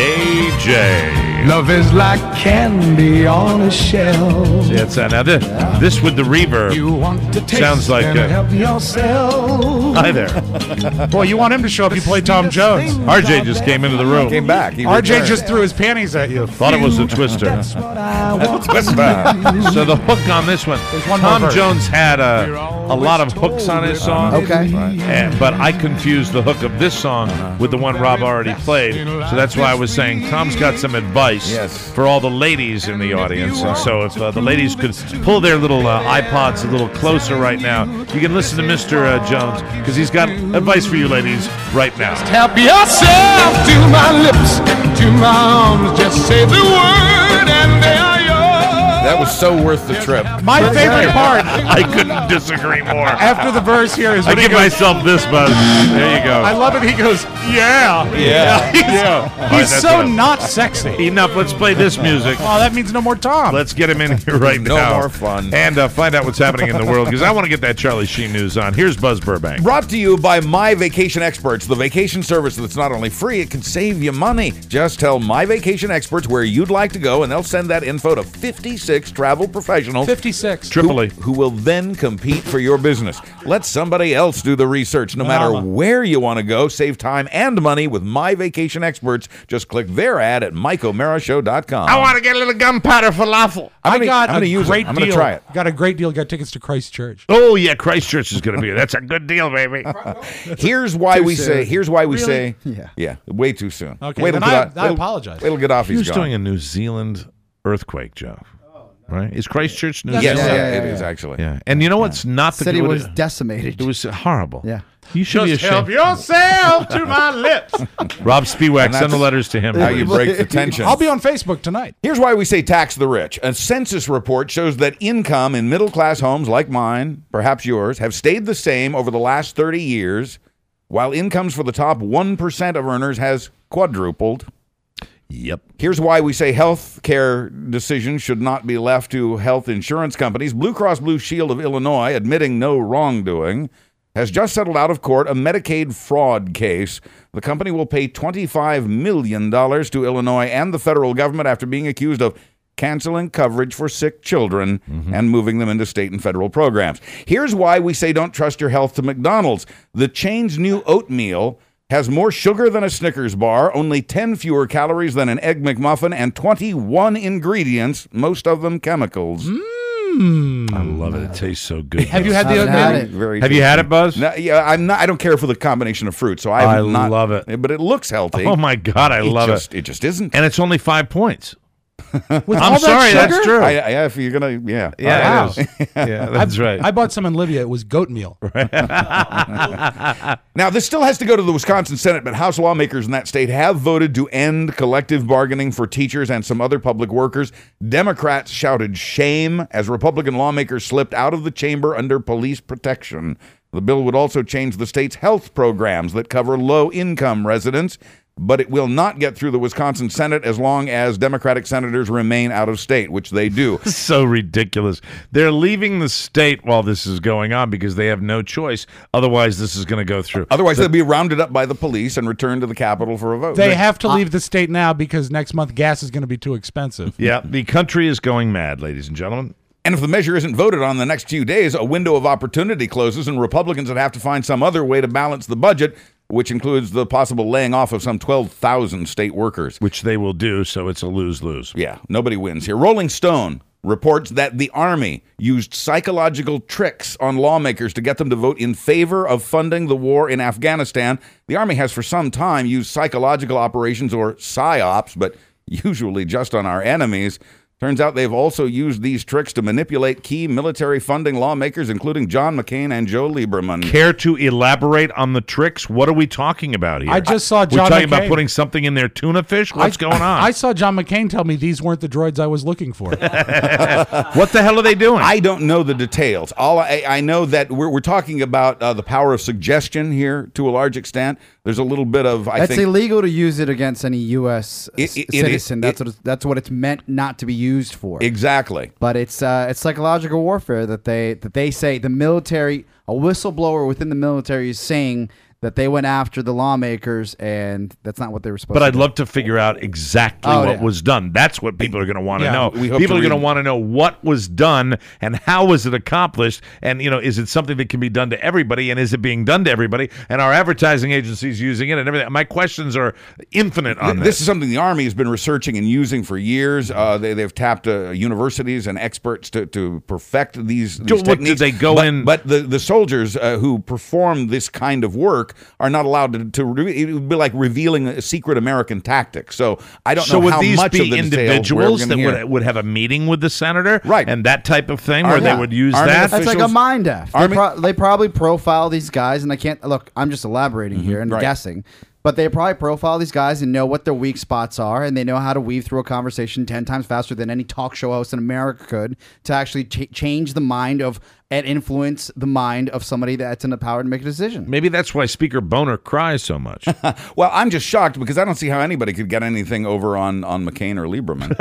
J J. Love is like candy on a shelf. Yeah, it's, uh, now this, this with the reverb You want to taste sounds like. and Uh, help yourself. hi there. Boy, you want him to show up, you play Tom Jones. R J just came into the room. Came back. He R J returned. just threw his panties at you. Thought it was a twister. What I want Twister. So the hook on this one, one more Tom verse. Jones had a, a lot of hooks on his song. Okay. And, but I confused the hook of this song with the one Rob already played. So that's why I was saying Tom's got some advice Yes. for all the ladies in the audience. And so if uh, the ladies could pull their little uh, iPods a little closer right now, you can listen to Mister Uh, Jones because he's got advice for you ladies right now. help yourself to my lips, to my arms. Just say the word and they are yours. That was so worth the trip. My favorite part I couldn't disagree more. after the verse here is I when he give goes, myself this buzz. There you go. I love it. He goes, yeah. Yeah. He's, Yeah. All right, he's that's so enough. not sexy. Enough. Let's play this music. Oh, that means no more Tom. Let's get him in here right No now. more fun. And uh, find out what's happening in the world because I want to get that Charlie Sheen news on. Here's Buzz Burbank. Brought to you by My Vacation Experts, the vacation service that's not only free, it can save you money. Just tell My Vacation Experts where you'd like to go, and they'll send that info to fifty-six fifty-six travel professionals. fifty-six. Triple E. Who, who will then compete for your business. Let somebody else do the research. No matter Mama. where you want to go, save time and money with My Vacation Experts. Just click their ad at mike o'mara show dot com. I want to get a little gunpowder falafel. I'm I gonna- got I'm gonna a use it. great I'm deal. gonna try it. Got a great deal. Got tickets to Christchurch. Oh yeah, Christchurch is going to be. That's a good deal, baby. Here's why Too we soon. say. Here's why we Really? say. Yeah. Yeah. Way too soon. Okay, Wait then till I- get off- I wait- apologize. Wait till get off. He He's was gone. doing a New Zealand earthquake, Joe. Right? Is Christchurch New Yes, Zealand? yeah, yeah, it yeah, is yeah. actually. Yeah. And you know what's not the City good- was decimated. It was horrible. Yeah. You should be Just ashamed. help yourself to my lips. Rob Spiewak, And send the that's letters to him. How you break the tension. I'll be on Facebook tonight. Here's why we say tax the rich. A census report shows that income in middle-class homes like mine, perhaps yours, have stayed the same over the last thirty years, while incomes for the top one percent of earners has quadrupled. Yep. Here's why we say health care decisions should not be left to health insurance companies. Blue Cross Blue Shield of Illinois, admitting no wrongdoing, has just settled out of court a Medicaid fraud case. The company will pay twenty-five million dollars to Illinois and the federal government after being accused of canceling coverage for sick children and moving them into state and federal programs. Here's why we say don't trust your health to McDonald's. The chain's new oatmeal has more sugar than a Snickers bar, only ten fewer calories than an Egg McMuffin, and twenty-one ingredients, most of them chemicals. I love it. It tastes so good. Have you had the Haven't oatmeal? had it. Very Have you had it, Buzz? No, yeah, I'm not. I don't care for the combination of fruit, so I, I not, love it. But it looks healthy. Oh my God, I It love just, it. It just isn't. And it's only five points. With I'm all sorry, that that's sugar? true. I, yeah, if you're gonna, yeah, Yeah, Wow. it is. Yeah, that's right. I bought some in Libya. It was goat meal. Now, this still has to go to the Wisconsin Senate, but House lawmakers in that state have voted to end collective bargaining for teachers and some other public workers. Democrats shouted shame as Republican lawmakers slipped out of the chamber under police protection. The bill would also change the state's health programs that cover low-income residents, but it will not get through the Wisconsin Senate as long as Democratic senators remain out of state, which they do. So ridiculous. They're leaving the state while this is going on because they have no choice. Otherwise, this is going to go through. Otherwise, The- they'll be rounded up by the police and returned to the Capitol for a vote. They have to leave the state now because next month gas is going to be too expensive. Yeah, the country is going mad, ladies and gentlemen. And if the measure isn't voted on in the next few days, a window of opportunity closes, and Republicans would have to find some other way to balance the budget, which includes the possible laying off of some twelve thousand state workers. Which they will do, so it's a lose-lose. Yeah, nobody wins here. Rolling Stone reports that the Army used psychological tricks on lawmakers to get them to vote in favor of funding the war in Afghanistan. The Army has for some time used psychological operations, or PSYOPs, but usually just on our enemies. Turns out they've also used these tricks to manipulate key military funding lawmakers, including John McCain and Joe Lieberman. Care to elaborate on the tricks? What are we talking about here? I just saw John We're talking McCain. about putting something in their tuna fish? What's I, going on? I saw John McCain tell me these weren't the droids I was looking for. What the hell are they doing? I don't know the details. All I, I know that we're, we're talking about uh, the power of suggestion here to a large extent. There's a little bit of, I It's think... illegal to use it against any U S It- it- it- citizen. it- that's what it's, that's what it's meant not to be used for. Exactly. But it's uh, it's psychological warfare that they that they say the military, a whistleblower within the military is saying that they went after the lawmakers, and that's not what they were supposed But to I'd do. love to figure out exactly Oh, what yeah. was done. That's what people are going to want to Yeah, know. we hope People to are going to read- want to know what was done and how was it accomplished, and you know, is it something that can be done to everybody, and is it being done to everybody? And are advertising agencies using it and everything? My questions are infinite on This this. is something the Army has been researching and using for years. Uh, they, they've tapped uh, universities and experts to, to perfect these, these Do- what, did techniques. they go but, in- But the, the soldiers uh, who perform this kind of work are not allowed to, to re- it would be like revealing a secret American tactic. So I don't So know would how these much be of the details we're individuals gonna that hear. would, would have a meeting with the senator, Right. and that type of thing, Are- where yeah. they would use Army that? That's like a officials- mind F. They, Army- pro- they probably profile these guys, and I can't look. I'm just elaborating here and right. guessing, but they probably profile these guys and know what their weak spots are, and they know how to weave through a conversation ten times faster than any talk show host in America could to actually ch- change the mind of and influence the mind of somebody that's in the power to make a decision. Maybe that's why Speaker Boner cries so much. Well, I'm just shocked because I don't see how anybody could get anything over on, on McCain or Lieberman.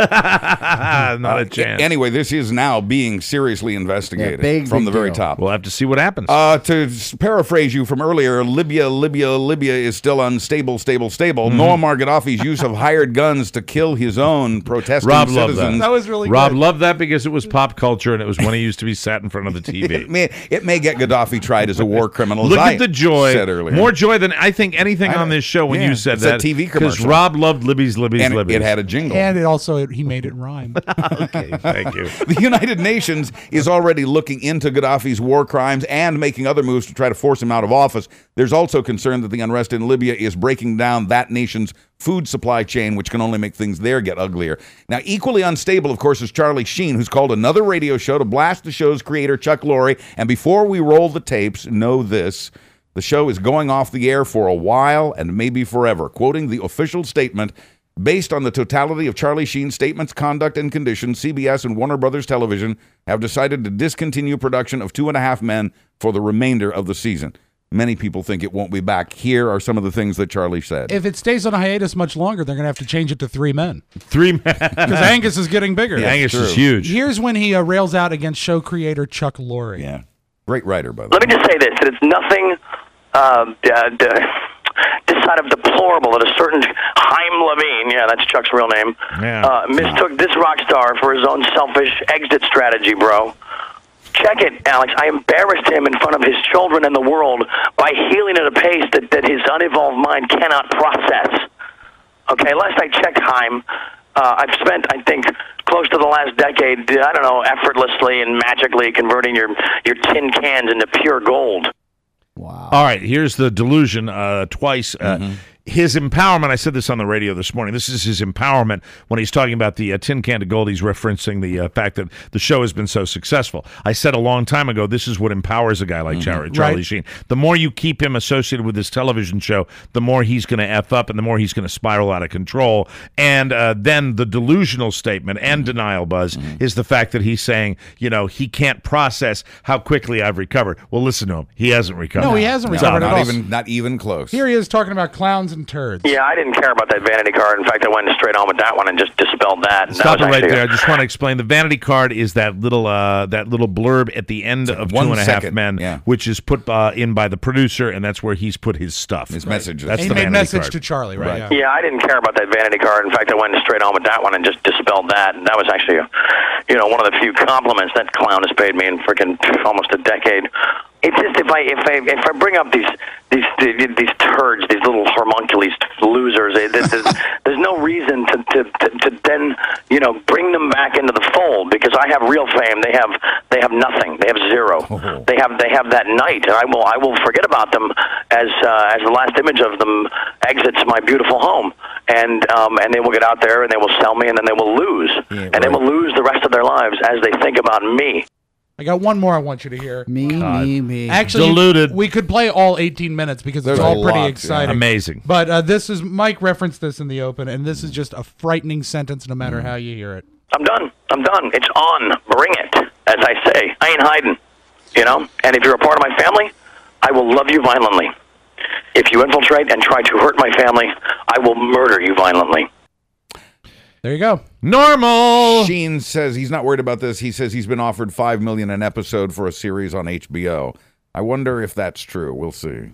Not a chance. Anyway, this is now being seriously investigated Yeah, big, from big the very deal. top. We'll have to see what happens. Uh, to s- paraphrase you from earlier, Libya, Libya, Libya is still unstable, stable, stable. Mm-hmm. Muammar Gaddafi's use of hired guns to kill his own protesting Rob loved citizens. that. That was really Rob good. loved that because it was pop culture and it was when he used to be sat in front of the T V. It may, it may get Gaddafi tried as a war criminal. as Look I at the joy. said earlier. More joy than I think anything I on know. this show when Yeah, you said it's a that. T V Because commercial. Rob loved Libby's, Libby's, and it, Libby's. it had a jingle. And it also it, he made it rhyme. Okay, thank you. The United Nations is already looking into Gaddafi's war crimes and making other moves to try to force him out of office. There's also concern that the unrest in Libya is breaking down that nation's food supply chain, which can only make things there get uglier. Now, equally unstable, of course, is Charlie Sheen, who's called another radio show to blast the show's creator, Chuck Lorre. And before we roll the tapes, know this. The show is going off the air for a while and maybe forever. Quoting the official statement, based on the totality of Charlie Sheen's statements, conduct, and conditions, C B S and Warner Brothers Television have decided to discontinue production of Two and a Half Men for the remainder of the season. Many people think it won't be back. Here are some of the things that Charlie said. If it stays on hiatus much longer, they're going to have to change it to three men. Three men. Because Angus is getting bigger. Yeah, Angus true. is huge. Here's when he uh, rails out against show creator Chuck Lorre. Yeah. Great writer, by the way. Let me just say this, that it's nothing uh, d- d- this side of deplorable that a certain Chaim Levine, yeah, that's Chuck's real name, Yeah. uh, mistook this rock star for his own selfish exit strategy, bro. Check it, Alex. I embarrassed him in front of his children and the world by healing at a pace that, that his unevolved mind cannot process. Okay, last I checked, Chaim, uh, I've spent, I think, close to the last decade, I don't know, effortlessly and magically converting your, your tin cans into pure gold. Wow. All right, here's the delusion uh, twice. Uh, Mm-hmm. His empowerment, I said this on the radio this morning, this is his empowerment when he's talking about the uh, tin can to gold. He's referencing the uh, fact that the show has been so successful. I said a long time ago, this is what empowers a guy like Char- Charlie Right. Sheen. The more you keep him associated with this television show, the more he's going to F up and the more he's going to spiral out of control. And uh, then the delusional statement and denial, Buzz, is the fact that he's saying, you know, he can't process how quickly I've recovered. Well, listen to him. He hasn't recovered. No, he hasn't No, recovered at not all. even, not even close. Here he is talking about clowns and turds. Yeah, I didn't care about that vanity card. In fact, I went straight on with that one and just dispelled that. And Stop it that was right actually there. a- I just want to explain. The vanity card is that little uh, that little blurb at the end of one Two and a Half second, Men, yeah. which is put uh, in by the producer, and that's where he's put his stuff. His messages. That's And he the made vanity message card. to Charlie, right? Right. Yeah. Yeah, I didn't care about that vanity card. In fact, I went straight on with that one and just dispelled that. And that was actually, a, you know, one of the few compliments that clown has paid me in freaking almost a decade. It's just if I if I if I bring up these these these turds, these little homunculus losers, it, there's, there's no reason to, to, to, to then you know bring them back into the fold because I have real fame. They have they have nothing. They have zero. Oh. They have they have that night, and I will I will forget about them as uh, as the last image of them exits my beautiful home, and um, and they will get out there and they will sell me, and then they will lose, Yeah, and they right. will lose the rest of their lives as they think about me. I got one more I want you to hear. Me, me, me. Actually, Diluted. we could play all eighteen minutes because There's it's all a pretty lot, yeah. exciting. Amazing. But uh, this is, Mike referenced this in the open, and this is just a frightening sentence no Mm. matter how you hear it. I'm done. I'm done. It's on. Bring it, as I say. I ain't hiding. You know? And if you're a part of my family, I will love you violently. If you infiltrate and try to hurt my family, I will murder you violently. There you go. Normal. Sheen says he's not worried about this. He says he's been offered five million dollars an episode for a series on H B O. I wonder if that's true. We'll see.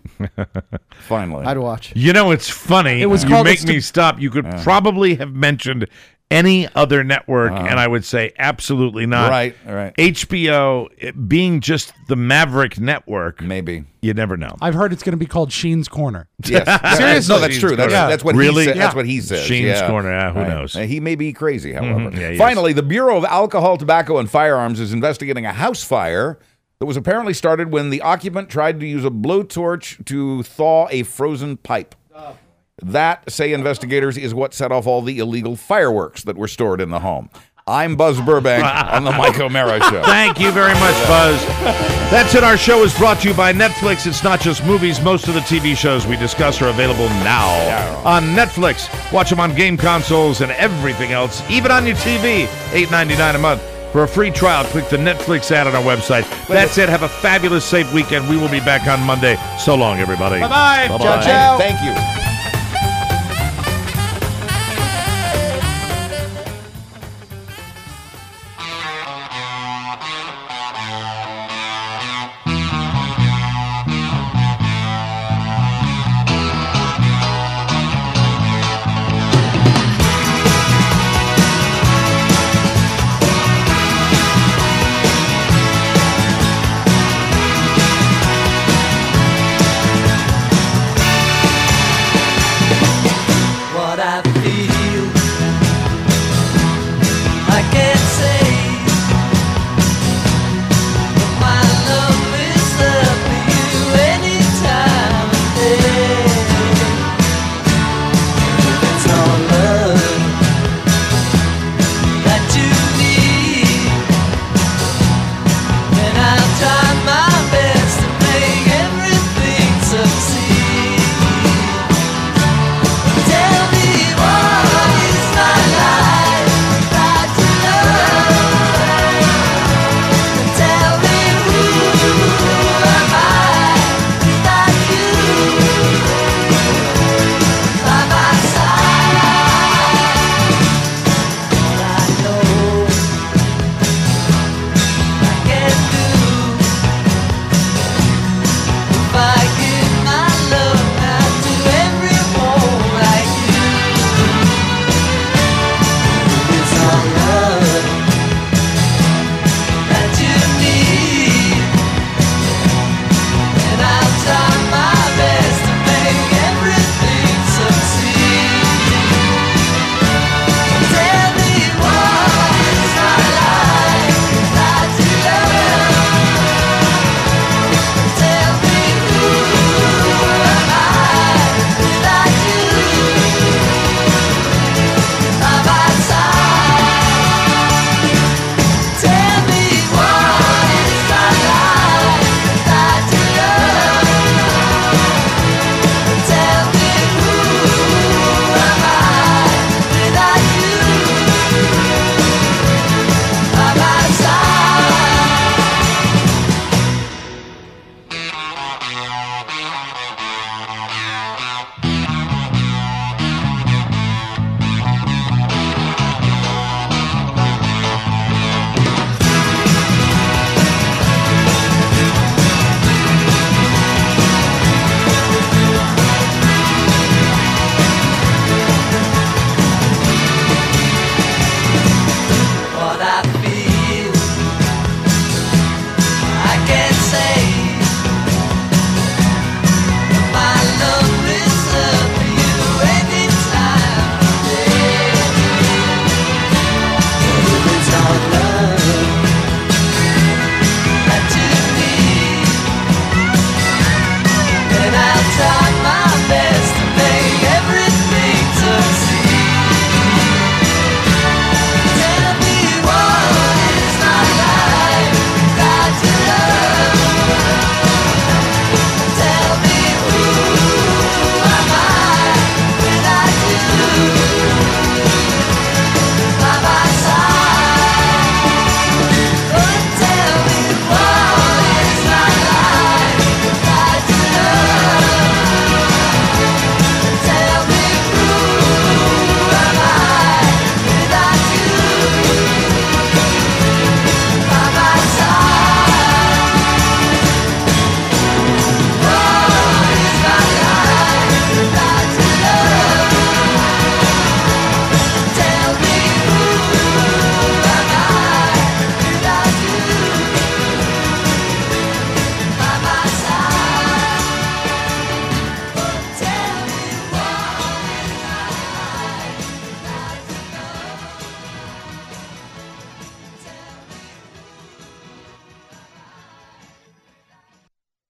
Finally. I'd watch. You know, it's funny. It was you called make the me stu- stop. You could probably have mentioned any other network, Uh-huh. and I would say absolutely not. Right, right. H B O, it being just the Maverick network, Maybe. you never know. I've heard it's going to be called Sheen's Corner. Yes. Seriously. No, that's true. That's, Yeah. that's what Really? he said. Yeah. That's what he says. Sheen's yeah. Corner, yeah, who Right. knows? Uh, He may be crazy, however. Mhm, yeah, he is. Finally, the Bureau of Alcohol, Tobacco, and Firearms is investigating a house fire that was apparently started when the occupant tried to use a blowtorch to thaw a frozen pipe. That, say investigators, is what set off all the illegal fireworks that were stored in the home. I'm Buzz Burbank on the Mike O'Mara Show. Thank you very much, Buzz. That's it. Our show is brought to you by Netflix. It's not just movies. Most of the T V shows we discuss are available now on Netflix. Watch them on game consoles and everything else, even on your T V. eight ninety-nine a month. For a free trial, click the Netflix ad on our website. That's it. Have a fabulous, safe weekend. We will be back on Monday. So long, everybody. Bye-bye. Bye-bye. Ciao, ciao. Thank you.